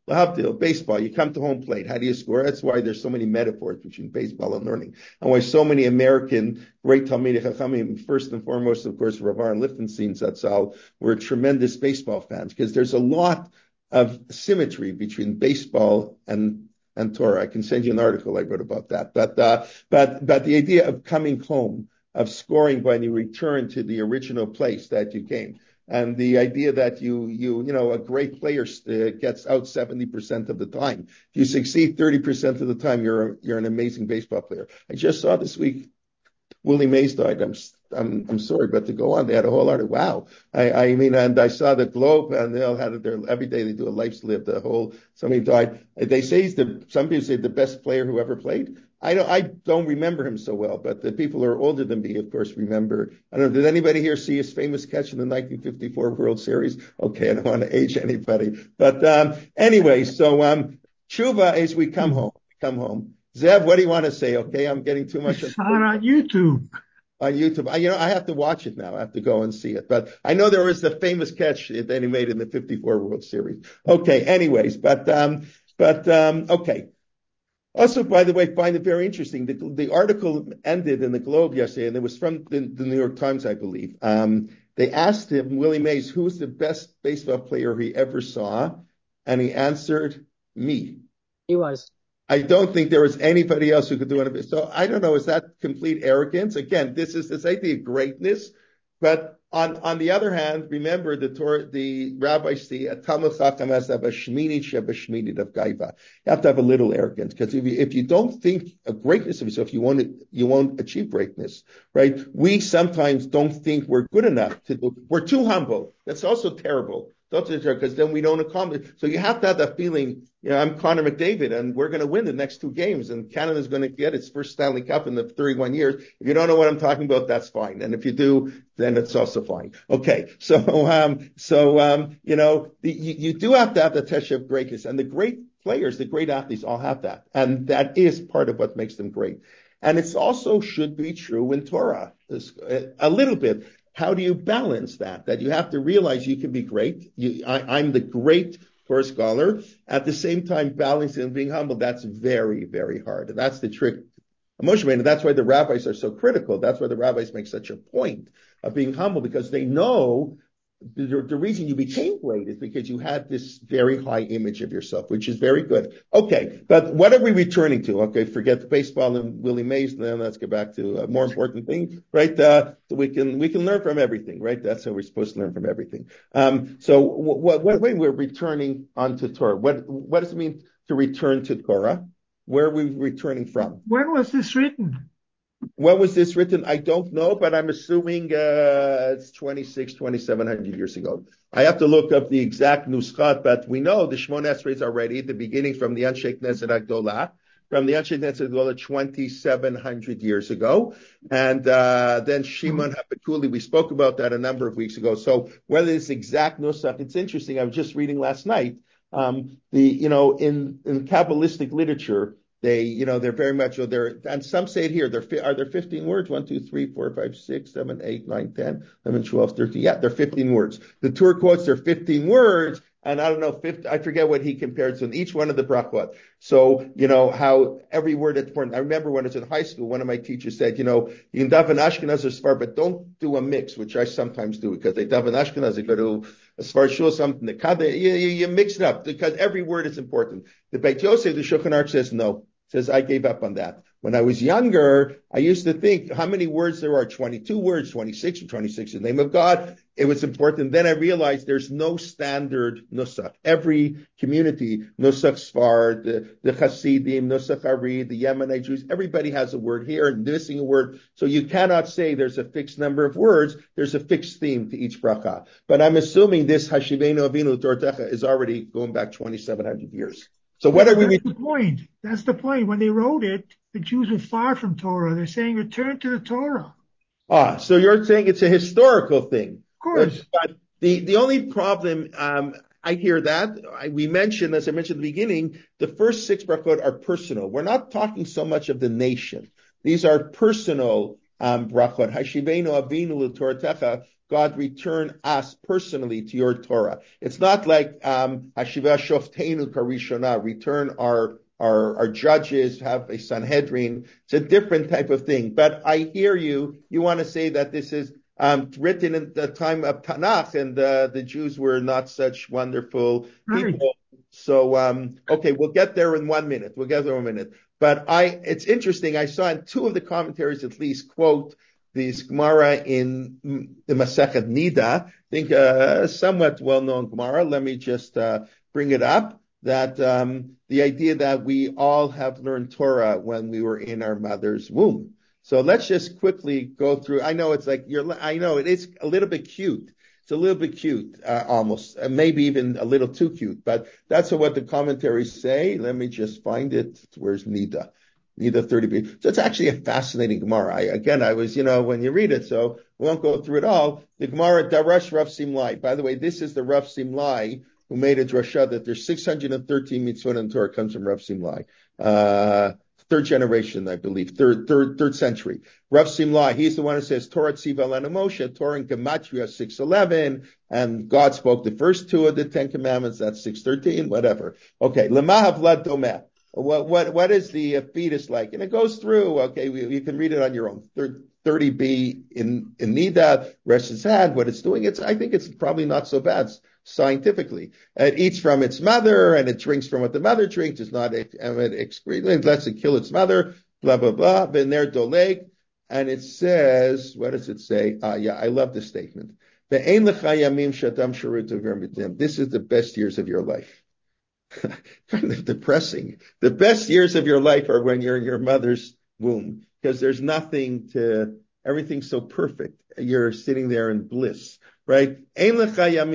Lahavdil, baseball, you come to home plate. How do you score? That's why there's so many metaphors between baseball and learning. And why so many American great Talmidei Chachamim, first and foremost, of course, Rav Aaron Lichtenstein Zatzal, were tremendous baseball fans, because there's a lot of symmetry between baseball and and Torah. I can send you an article I wrote about that. But uh, but but the idea of coming home, of scoring when you return to the original place that you came. And the idea that you, you, you know, a great player uh, gets out seventy percent of the time. If you succeed thirty percent of the time, you're, you're an amazing baseball player. I just saw this week, Willie Mays died. I'm, I'm, I'm sorry, but to go on, they had a whole article. Wow. I, I mean, and I saw the Globe, and they all had it there every day. They do a life's lived, the whole, somebody died. They say he's the, some people say the best player who ever played. I don't, I don't remember him so well, but the people who are older than me, of course, remember. I don't know, did anybody here see his famous catch in the nineteen fifty-four World Series? Okay, I don't want to age anybody. But, um, anyway, so, um, tshuva is we come home, we come home. Zev, what do you want to say? Okay, I'm getting too much. It's on, on YouTube. On YouTube. I, you know, I have to watch it now. I have to go and see it. But I know there was the famous catch that he made in the fifty-four World Series. Okay, anyways, but, um, but, um, okay. Also, by the way, find it very interesting. The, the article ended in the Globe yesterday, and it was from the, the New York Times, I believe. Um, they asked him, Willie Mays, who's the best baseball player he ever saw? And he answered, me. He was. I don't think there was anybody else who could do it. So I don't know, is that complete arrogance? Again, this is this idea of greatness. But on, on the other hand, remember the Torah, the rabbis say, a Talmud Chacham has to have a shminit shebashminit of gaiva. You have to have a little arrogance, because if you, if you don't think of greatness of yourself, you won't, you won't achieve greatness, right? We sometimes don't think we're good enough to do, we're too humble. That's also terrible. Because then we don't accomplish. So you have to have that feeling, you know, I'm Connor McDavid, and we're going to win the next two games, and Canada's going to get its first Stanley Cup in the thirty-one years. If you don't know what I'm talking about, that's fine. And if you do, then it's also fine. Okay. So, um, so, um, you know, the, you, you do have to have the tesha of greatness, and the great players, the great athletes all have that. And that is part of what makes them great. And it's also should be true in Torah a little bit. How do you balance that? That you have to realize you can be great. You, I, I'm the great Torah scholar. At the same time, balancing and being humble, that's very, very hard. And that's the trick. Moshe, and that's why the rabbis are so critical. That's why the rabbis make such a point of being humble, because they know the, the reason you became great is because you had this very high image of yourself, which is very good. Okay, but what are we returning to? Okay, forget the baseball and Willie Mays. Now let's get back to a more important thing, right? Uh, so we can we can learn from everything, right? That's how we're supposed to learn from everything. Um, so what what when we're returning onto Torah, what what does it mean to return to Torah? Where are we returning from? When was this written? When was this written? I don't know, but I'm assuming uh, it's twenty-six, twenty-seven hundred years ago. I have to look up the exact nuschat, but we know the Shmona Esrei already at the beginning from the Anshe Knesset Agdolah, from the Anshe Knesset Agdolah twenty-seven hundred years ago. And uh, then Shimon HaPekuli, we spoke about that a number of weeks ago. So whether it's exact nusach, it's interesting. I was just reading last night, um, the, you know, in, in Kabbalistic literature, They, you know, they're very much, they're, and some say it here, they're, are there fifteen words? One, two, three, four, five, six, seven, eight, nine, ten, eleven, twelve, thirteen. Yeah, they're fifteen words. The Torah quotes, they're fifteen words, and I don't know, fifty, I forget what he compared to in each one of the brachot. So, you know, how every word is important. I remember when I was in high school, one of my teachers said, you know, you can daven Ashkenaz or Sfar, but don't do a mix, which I sometimes do, because they daven Ashkenaz, they go to Sfar Shul, something, you, you, you mix it up, because every word is important. The Beit Yosef, the Shulchan Aruch says no. Says, I gave up on that. When I was younger, I used to think how many words there are, twenty-two words, twenty-six, or twenty-six in the name of God. It was important. Then I realized there's no standard nusach. Every community, nusach Sfar, the, the Hasidim, nusach Ari, the Yemenite Jews, everybody has a word here and missing a word. So you cannot say there's a fixed number of words. There's a fixed theme to each bracha. But I'm assuming this Hashivenu Avinu Tortecha is already going back twenty-seven hundred years. So what yeah, are we? That's the point. That's the point. When they wrote it, the Jews were far from Torah. They're saying return to the Torah. Ah, so you're saying it's a historical thing. Of course. But the, the only problem, um, I hear that. I, we mentioned, as I mentioned at the beginning, the first six brachot are personal. We're not talking so much of the nation. These are personal um, brachot. Hashivenu avinu l'toratecha. God, return us personally to your Torah. It's not like um, Hashiva shoftenu karishona, return our, our our judges, have a Sanhedrin. It's a different type of thing. But I hear you. You want to say that this is um, written in the time of Tanakh, and uh, the Jews were not such wonderful Right. people. So um, okay, we'll get there in one minute. We'll get there in a minute. But I, it's interesting. I saw in two of the commentaries at least quote this Gemara in the Masechet Nida, I think a uh, somewhat well-known Gemara. Let me just uh, bring it up. That um, the idea that we all have learned Torah when we were in our mother's womb. So let's just quickly go through. I know it's like you're. I know it is a little bit cute. It's a little bit cute, uh, almost, uh, maybe even a little too cute. But that's what the commentaries say. Let me just find it. Where's Nida? Nida thirty b. So it's actually a fascinating Gemara. I, again, I was, you know, when you read it, so we won't go through it all. The Gemara, Darash Rav Simlai. By the way, this is the Rav Simlai who made a drasha that there's six hundred thirteen mitzvot in Torah comes from Rav Simlai. Uh, third generation, I believe, third, third, third century. Rav Simlai, he's the one who says, Torah Tziva Lanu Moshe, Torah in Gematria six eleven, and God spoke the first two of the Ten Commandments, that's six thirteen, whatever. Okay, Lema Havlad Domeh. What, what, what is the uh, fetus like? And it goes through, okay, we, you can read it on your own. thirty b in, in Nida, Resh's hand, what it's doing, it's, I think it's probably not so bad scientifically. It eats from its mother and it drinks from what the mother drinks. It's not, it, it excretes, it lets it kill its mother, blah, blah, blah. Ben there doleg. And it says, what does it say? Ah, yeah, I love this statement. This is the best years of your life. Kind of depressing. The best years of your life are when you're in your mother's womb, because there's nothing to, everything's so perfect. You're sitting there in bliss, right? There's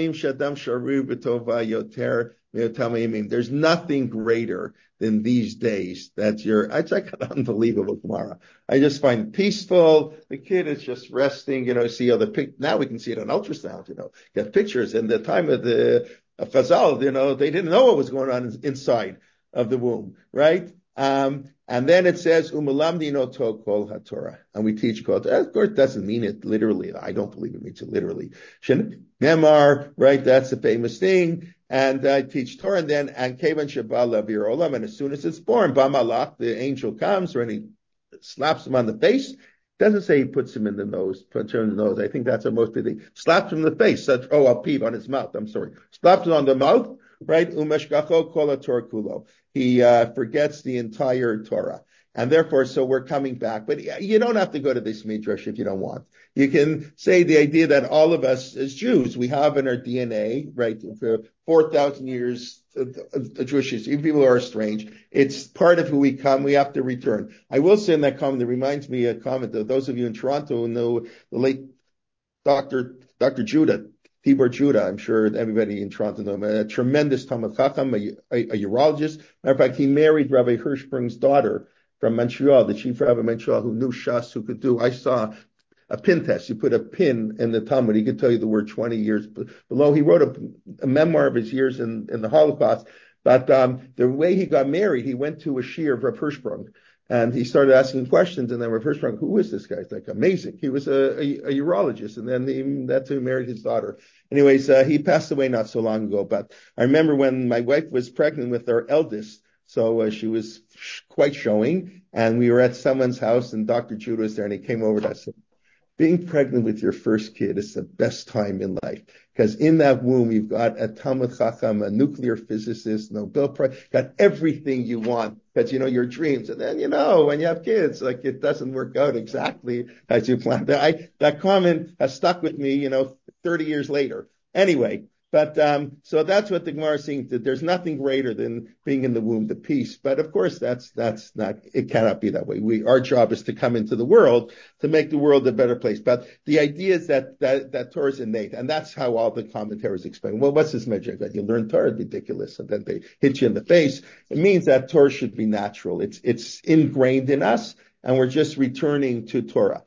nothing greater than these days. That's your, it's like an unbelievable Gemara. I just find peaceful. The kid is just resting, you know, see all the pic, now we can see it on ultrasound, you know, get pictures. And the time of the, of Chazal, you know, they didn't know what was going on inside of the womb, right? Um, and then it says, Umalamdi no to kol haTorah. And we teach kol. Of course, it doesn't mean it literally. I don't believe it means it literally. Shen Memar, right? That's the famous thing. And I teach Torah, and then, and Kevan Shabbat Lavir Olam. And as soon as it's born, Bamalach, the angel comes, and he slaps him on the face. Doesn't say he puts him in the nose, puts him in the nose. I think that's a most thing. Slaps him in the face. Such, oh, I'll peeve on his mouth. I'm sorry. Slaps him on the mouth, right? Umeshkacho kol Torah kulo. He uh, forgets the entire Torah. And therefore, so we're coming back. But you don't have to go to this midrash if you don't want. You can say the idea that all of us as Jews, we have in our D N A, right, for four thousand years, uh, Jewish history, people are strange. It's part of who we come. We have to return. I will say in that comment, that reminds me a comment of those of you in Toronto who know the late Doctor Doctor Judah, Tibor Judah. I'm sure everybody in Toronto knows him. A tremendous Talmud Chacham, a, a, a urologist. Matter of fact, he married Rabbi Hirschsprung's daughter from Montreal, the chief rabbi of Montreal, who knew Shas, who could do. I saw a pin test. You put a pin in the Talmud. He could tell you the word twenty years below. He wrote a, a memoir of his years in, in the Holocaust. But um, the way he got married, he went to a shiur of Rav Hirschsprung. And he started asking questions. And then Rav Hirschsprung, who is this guy? It's like amazing. He was a, a, a urologist. And then he, that's who married his daughter. Anyways, uh, he passed away not so long ago. But I remember when my wife was pregnant with our eldest. So uh, she was quite showing, and we were at someone's house, and Doctor Judah was there, and he came over to us. Being pregnant with your first kid is the best time in life, because in that womb you've got a Talmud Chacham, a nuclear physicist, Nobel Prize, got everything you want, because you know your dreams. And then you know when you have kids, like it doesn't work out exactly as you planned. I that comment has stuck with me, you know, thirty years later. Anyway. But um, so that's what the Gemara is saying, that there's nothing greater than being in the womb, the peace. But of course, that's that's not, it cannot be that way. We, our job is to come into the world to make the world a better place. But the idea is that that, that Torah is innate, and that's how all the commentaries explain. Well, what's this measure? That you learn Torah is ridiculous, and then they hit you in the face. It means that Torah should be natural. It's it's ingrained in us, and we're just returning to Torah.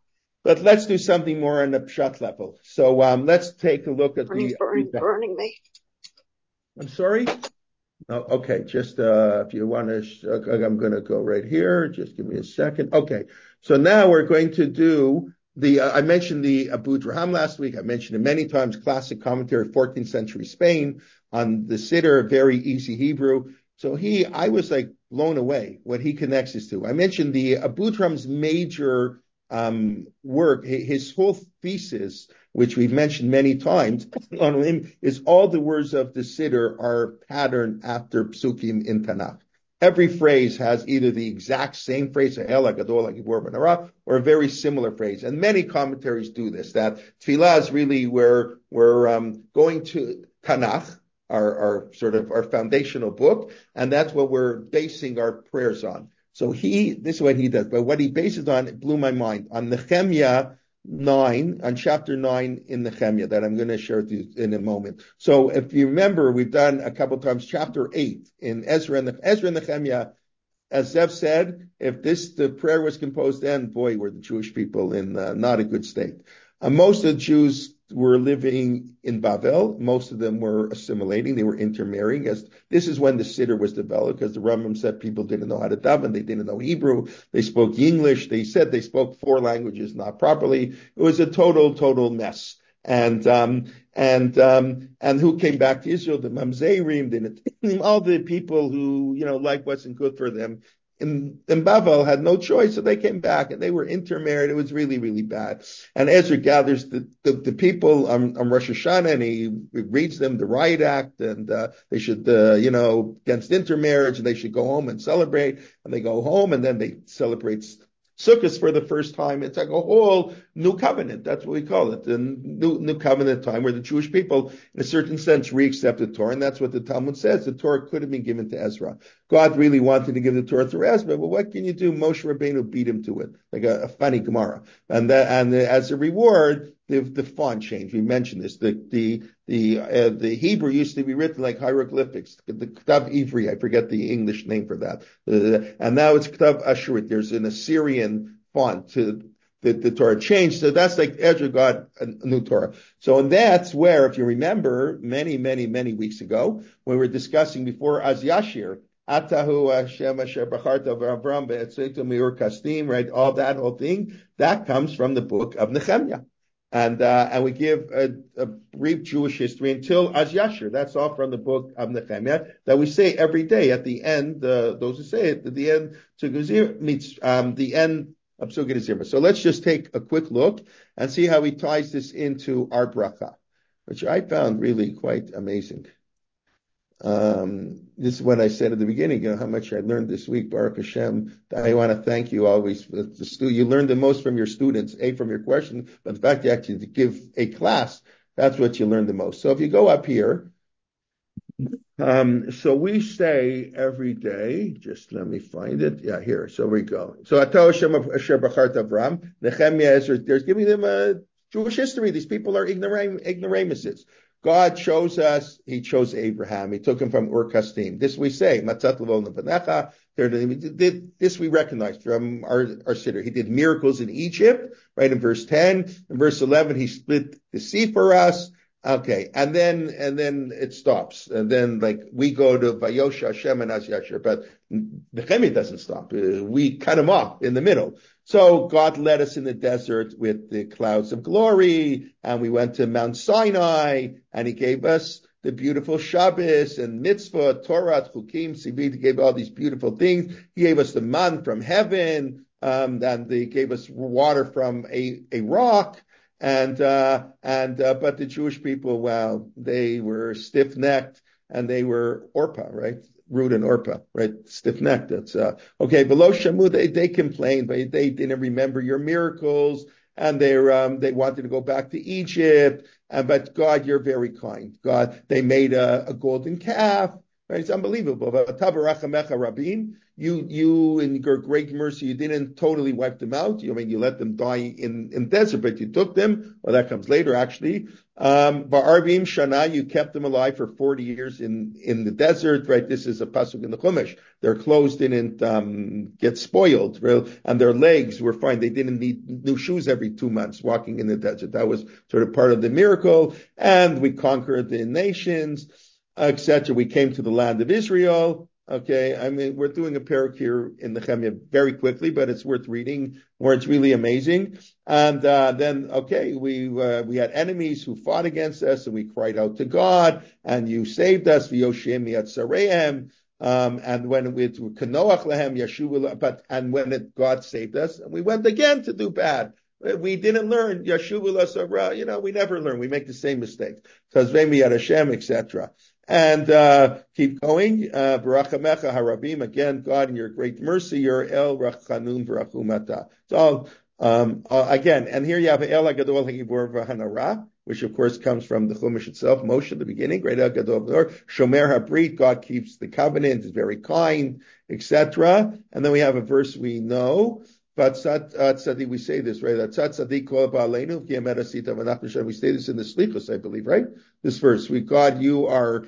But let's do something more on the pshat level. So um, let's take a look at burning, the... Burning, burning me. I'm sorry? Oh, okay, just uh, if you want to, sh- okay, I'm going to go right here. Just give me a second. Okay, so now we're going to do the. Uh, I mentioned the Abu Draham last week. I mentioned it many times. Classic commentary, fourteenth century Spain on the Siddur, very easy Hebrew. So he, I was like blown away what he connects us to. I mentioned the Abu Draham's major um, work, his whole thesis, which we've mentioned many times on him, is all the words of the Siddur are patterned after psukim in Tanakh. Every phrase has either the exact same phrase, or a very similar phrase. And many commentaries do this, that tefillah is really where we're um, going to Tanakh, our, our sort of our foundational book, and that's what we're basing our prayers on. So he, this is what he does, but what he bases on, it blew my mind, on Nehemiah nine, on chapter nine in Nehemiah, that I'm going to share with you in a moment. So if you remember, we've done a couple of times chapter eight in Ezra and Ezra and Nehemiah. As Zev said, if this the prayer was composed then, boy, were the Jewish people in uh, not a good state. Uh, most of the Jews were living in Bavel. Most of them were assimilating. They were intermarrying. As this is when the Siddur was developed, because the Rambam said people didn't know how to daven. They didn't know Hebrew. They spoke English. They said they spoke four languages not properly. It was a total, total mess. And um, and um, and who came back to Israel? The Mamzerim, the all the people who, you know, life wasn't good for them in, in Bavel had no choice, so they came back and they were intermarried. It was really, really bad. And Ezra gathers the, the, the people on, on Rosh Hashanah, and he reads them the Riot Act, and uh, they should, uh, you know, against intermarriage, and they should go home and celebrate. And they go home, and then they celebrate Sukkot for the first time. It's like a whole new covenant. That's what we call it. The new, new covenant time where the Jewish people, in a certain sense, re-accept the Torah. And that's what the Talmud says. The Torah could have been given to Ezra. God really wanted to give the Torah to Ezra, but what can you do? Moshe Rabbeinu beat him to it, like a, a funny Gemara. And that, and the, as a reward, the, the font changed. We mentioned this. The, the, the, uh, the Hebrew used to be written like hieroglyphics. The, the Ktav Ivri, I forget the English name for that. Uh, and now it's Ktav Ashurit. There's an Assyrian font to the, the Torah changed. So that's like Ezra got a, a new Torah. So, and that's where, if you remember, many, many, many weeks ago, when we were discussing before Az Yashir, Atahu Hashem Asher Bacharta Avram Be'etzeitu Me'ur Kastim, right? All that whole thing, that comes from the book of Nehemiah. And, uh, and we give a, a brief Jewish history until Az Yashir. That's all from the book of Nehemiah that we say every day at the end, uh, those who say it, at the end, to Gazir meets, um, the end of Psukei Zimra. So let's just take a quick look and see how he ties this into our bracha, which I found really quite amazing. Um, this is what I said at the beginning, you know, how much I learned this week, Baruch Hashem. I want to thank you always. For the stu- you learn the most from your students, A, from your question, but the fact you actually give a class, that's what you learn the most. So if you go up here, um, so we say every day, just let me find it. Yeah, here. So we go. So Atah Hashem Asher Bachart Avram, Nehemiah Ezra, there's giving them a Jewish history. These people are ignoram- ignoramuses. God chose us. He chose Abraham. He took him from Ur Kasdim. This we say, Matzat Levol Nevanecha. This we recognize from our, our Siddur. He did miracles in Egypt, right? In verse ten. In verse eleven, he split the sea for us. Okay. And then, and then it stops. And then like we go to Vayosha Hashem and Az Yashir, but Nehemiah doesn't stop. Uh, we cut him off in the middle. So God led us in the desert with the clouds of glory, and we went to Mount Sinai, and he gave us the beautiful Shabbos and mitzvah, Torah, Chukim, Sivit. He gave all these beautiful things. He gave us the man from heaven, um, and he gave us water from a, a rock. And, uh, and, uh, but the Jewish people, well, they were stiff-necked, and they were Orpah, right? Ruth and Orpah, right? Stiff-necked. That's, uh, okay. Below Shamu, they, they complained, but they didn't remember your miracles, and they, um, they wanted to go back to Egypt. And, but God, you're very kind. God, they made a, a golden calf, right? It's unbelievable. You, you, in your great mercy, you didn't totally wipe them out. You, I mean, you let them die in, in desert, but you took them. Well, that comes later, actually. Um, Ba'arvim Shana, you kept them alive for forty years in, in the desert, right? This is a pasuk in the Chumash. Their clothes didn't, um, get spoiled, right? And their legs were fine. They didn't need new shoes every two months walking in the desert. That was sort of part of the miracle. And we conquered the nations. et cetera. We came to the land of Israel. Okay, I mean, we're doing a parak here in Nehemiah very quickly, but it's worth reading, where it's really amazing. And uh, then, okay, we uh, we had enemies who fought against us, and we cried out to God, and you saved us. V'yoshem yatzarehem. Um, and when we kanoach lehem yashuv, but and when it, God saved us, and we went again to do bad. We didn't learn yashuv l'sara. You know, we never learn. We make the same mistakes. Tazvemi yad Hashem, et cetera. And uh, keep going. Uh, Barachamecha harabim. Again, God, in your great mercy, your El Rachanun Barachumata. It's all um, uh, again. And here you have El Agadol Hagibor V'Hanara, which of course comes from the Chumash itself. Moshe at the beginning, great El Gadol Shomer Habrit. God keeps the covenant, is very kind, et cetera. And then we have a verse we know. But tzaddik, we say this, right? Tzaddik kol ba'aleinu v'yemet asita v'nach b'shem. We say this in the Slichos, I believe, right? This verse, we God, you are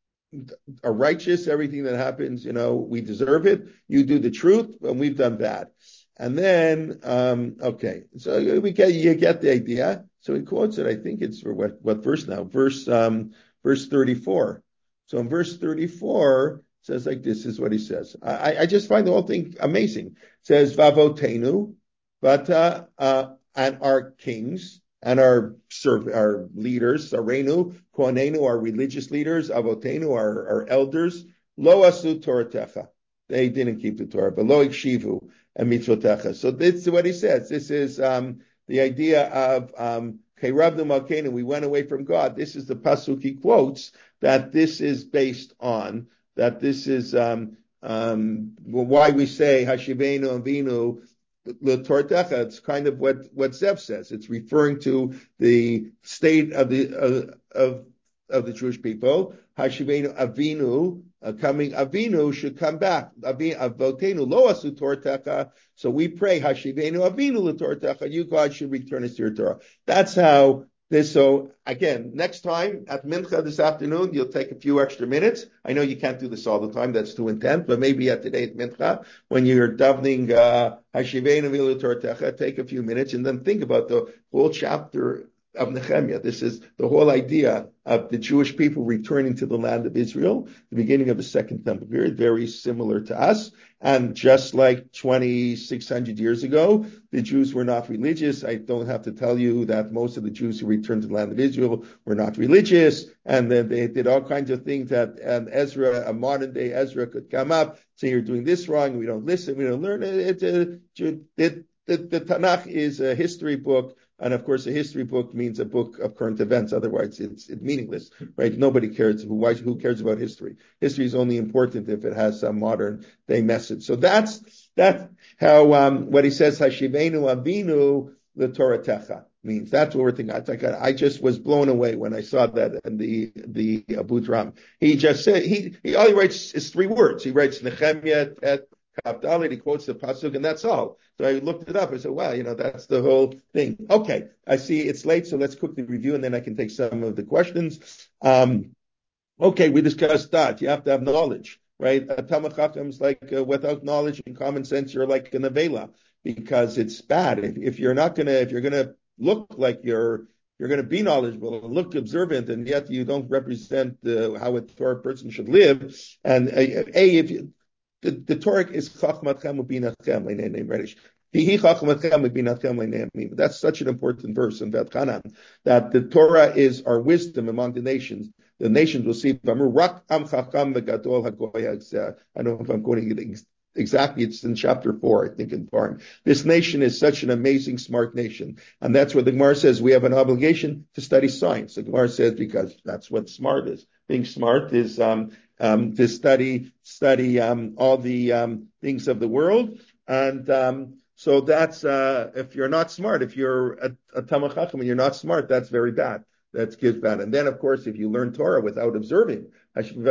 are righteous. Everything that happens, you know, we deserve it. You do the truth, and we've done bad. And then, um, okay, so we get you get the idea. So he quotes it. I think it's for what what verse now? Verse um verse thirty-four. So in verse thirty-four. Says like this is what he says. I, I just find the whole thing amazing. It says Vavotenu, but uh, uh, and our kings and our serv- our leaders, Sarenu, Kohanenu, our religious leaders, Avotenu, our, our elders, Lo asu Toratecha. They didn't keep the Torah, but Lo ikshivu and mitzvotecha. So this is what he says. This is um, the idea of um, Keirabnu Malkeinu. We went away from God. This is the pasuk he quotes that this is based on. That this is um, um, why we say Hashivenu Avinu L'Tortecha. It's kind of what what Zev says. It's referring to the state of the uh, of of the Jewish people. Hashivenu Avinu uh, coming. Avinu should come back. Avotenu Lo asu Tortecha. So we pray Hashivenu Avinu L'Tortecha. You God should return us to your Torah. That's how. This, so again, next time at Mincha this afternoon, you'll take a few extra minutes. I know you can't do this all the time; that's too intense. But maybe at today at Mincha, when you're davening Hashivenu Avinu L'Tortecha, take a few minutes and then think about the whole chapter of Nehemiah. This is the whole idea of the Jewish people returning to the land of Israel, the beginning of the Second Temple period, very similar to us. And just like twenty-six hundred years ago, the Jews were not religious. I don't have to tell you that most of the Jews who returned to the land of Israel were not religious, and then they did all kinds of things that and Ezra, a modern day Ezra, could come up, say you're doing this wrong, we don't listen, we don't learn. It, it, it, it, the, the Tanakh is a history book. And of course, a history book means a book of current events. Otherwise, it's, it's meaningless, right? Nobody cares. Who, why, who cares about history? History is only important if it has some modern day message. So that's that's how um, what he says, Hashivenu Avinu L'Toratecha means. That's what we're thinking. I, think I, I just was blown away when I saw that in the the Abu Dram. He just said he, he all he writes is three words. He writes Nehemiah at Kapdalit, he quotes the pasuk, and that's all. So I looked it up. I said, wow, you know, that's the whole thing. Okay, I see it's late, so let's quickly review, and then I can take some of the questions. Um, okay, we discussed that. You have to have knowledge, right? A Talmid Chacham is like uh, without knowledge and common sense, you're like an Avela, because it's bad. If, if you're not gonna, if you're gonna look like you're you're going to be knowledgeable and look observant, and yet you don't represent uh, how a Torah person should live. And uh, a if you The, the Torah is chachmatchem ubinatchem le'nei redish. Hihi chachmatchem ubinatchem le'nei. That's such an important verse in Vatchanan, that the Torah is our wisdom among the nations. The nations will see. Rak am chacham v'gadol hagoy. I don't know if I'm quoting it exactly. It's in chapter four, I think, in Parim. This nation is such an amazing, smart nation, and that's what the Gemara says. We have an obligation to study science. The Gemara says because that's what smart is. Being smart is um, um, to study study um, all the um, things of the world, and um, so that's uh, if you're not smart, if you're a, a Talmid Chacham and you're not smart, that's very bad. That's gives bad. And then, of course, if you learn Torah without observing, but you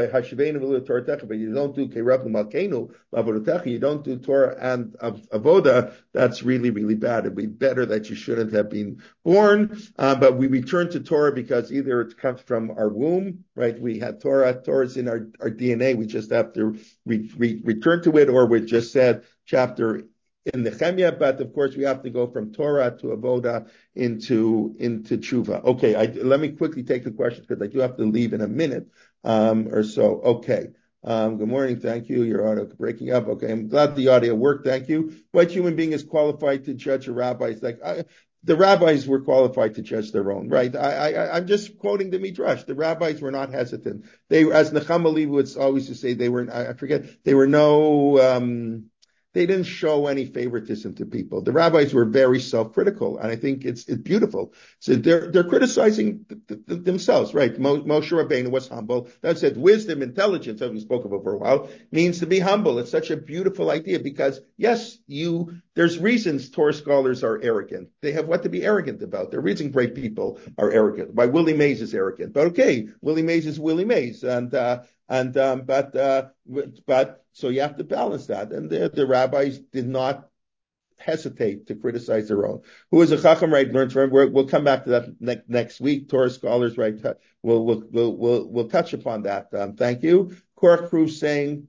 don't do Keirabnu Malkeinu, you don't do Torah and Avoda, that's really, really bad. It'd be better that you shouldn't have been born. Uh, but we return to Torah because either it comes from our womb, right? We had Torah, Torah's in our, our D N A. We just have to re, re, return to it, or we just said chapter in Nehemiah, but of course we have to go from Torah to Avoda into into Tshuva. Okay, I, let me quickly take the question because I do have to leave in a minute um, or so. Okay. Um, good morning. Thank you. Your audio breaking up. Okay. I'm glad the audio worked. Thank you. What human being is qualified to judge a rabbi? It's like, I, the rabbis were qualified to judge their own, right? I, I, I'm just quoting the Midrash. The rabbis were not hesitant. They, as Nechama Leibowitz always to say, they were, I forget, they were no, um, they didn't show any favoritism to people. The rabbis were very self-critical, and I think it's it's beautiful. So they're they're criticizing th- th- th- themselves, right? Mo- Moshe Rabbeinu was humble. That said, wisdom, intelligence, as we spoke about for a while, means to be humble. It's such a beautiful idea because yes, you there's reasons Torah scholars are arrogant. They have what to be arrogant about. There are reasons great people are arrogant. Why Willie Mays is arrogant, but okay, Willie Mays is Willie Mays, and uh, and um, but uh, but. So you have to balance that. And the, the rabbis did not hesitate to criticize their own. Who is a chacham, right? Learns from. We're, we'll come back to that ne- next week. Torah scholars, right? We'll we'll we'll we'll, we'll touch upon that. Um, thank you. Korach proves saying,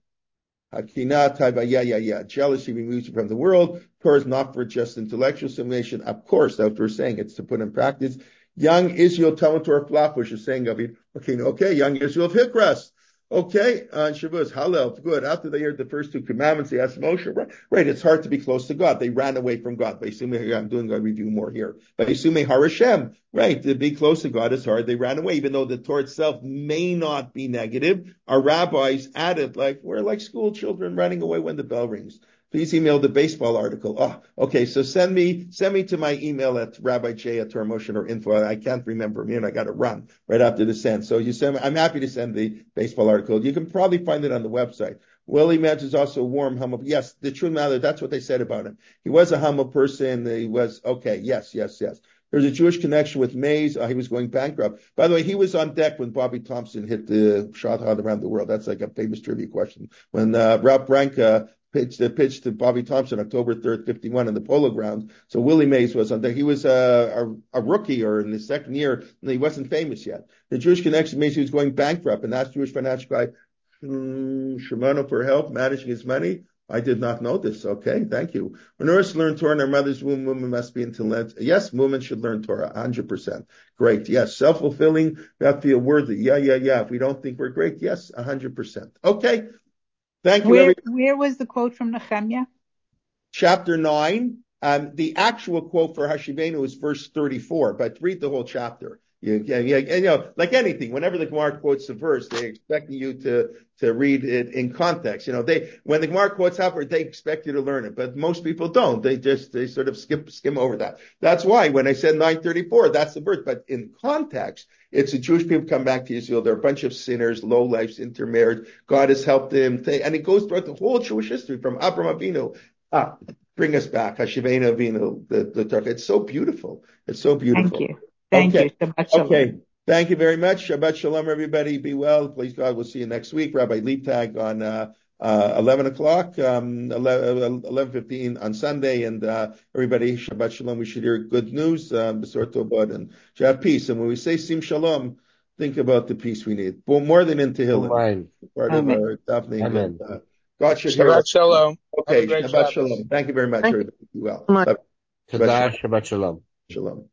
"Hakina taiva yeah yeah yeah." Jealousy removes you from the world. Torah is not for just intellectual simulation. Of course, that's what we're saying. It's to put in practice. Young Israel Talmud Torah Flatbush is saying, okay, okay, young Israel of Hikras. Okay, on uh, Shavuos, Hallel, good. After they heard the first two commandments, they asked Moshe, right, right, it's hard to be close to God. They ran away from God. I'm doing a review more here. Vaisume Harashem, right, to be close to God is hard. They ran away, even though the Torah itself may not be negative. Our rabbis added, like, we're like school children running away when the bell rings. Please email the baseball article. Oh, okay. So send me, send me to my email at Rabbi J at Torah Motion or info. I can't remember me and I got to run right after the send. So you send, I'm happy to send the baseball article. You can probably find it on the website. Willie Metz is also a warm, humble. Yes, the true matter. That's what they said about him. He was a humble person. He was, okay. Yes, yes, yes. There's a Jewish connection with Mays. Uh, he was going bankrupt. By the way, he was on deck when Bobby Thompson hit the shot out around the world. That's like a famous trivia question. When, uh, Ralph Branca pitched the pitch to Bobby Thompson October third, fifty-one in the Polo Grounds. So Willie Mays was on there. He was a, a, a rookie or in the second year, and he wasn't famous yet. The Jewish connection means he was going bankrupt, and asked Jewish financial guy, hmm, Shimano for help managing his money. I did not know this. Okay, thank you. When nurse learn Torah in her mother's womb, women must be intelligent. Yes, women should learn Torah, one hundred percent. Great. Yes, self-fulfilling. We have to feel worthy. Yeah, yeah, yeah. If we don't think we're great, yes, one hundred percent. Okay. Thank you, Where everybody. where was the quote from Nehemiah? Chapter nine. Um, the actual quote for Hashivenu is verse thirty-four, but read the whole chapter. You, you, you, you know, like anything, whenever the Gemara quotes a verse, they're expecting you to, to read it in context. You know, they, when the Gemara quotes a verse, they expect you to learn it, but most people don't. They just, they sort of skip, skim over that. That's why when I said nine thirty-four, that's the verse, but in context, it's the Jewish people come back to Israel. They're a bunch of sinners, low lives, intermarried. God has helped them. And it goes throughout the whole Jewish history from Abraham Avinu. Ah, bring us back. Hashivenu Avinu, the, the Torah. It's so beautiful. It's so beautiful. Thank you. Thank okay. you. Shabbat shalom. Okay. Thank you very much. Shabbat shalom, everybody. Be well. Please God, we'll see you next week. Rabbi Liebtag on, uh, uh, eleven o'clock, um, eleven fifteen on Sunday. And, uh, everybody, Shabbat shalom. We should hear good news, um, B'sor Tobad, and should have peace. And when we say Sim Shalom, think about the peace we need. Well, more than in Tehillim. Part Amen. of our davening. Amen. And, uh, God should hear us. Shabbat shalom. Okay. Have a great Shabbat Shabbos. shalom. Thank you very much, Thank you everybody. Be well. so much. Shabbat Todah, Shabbat Shalom. shalom.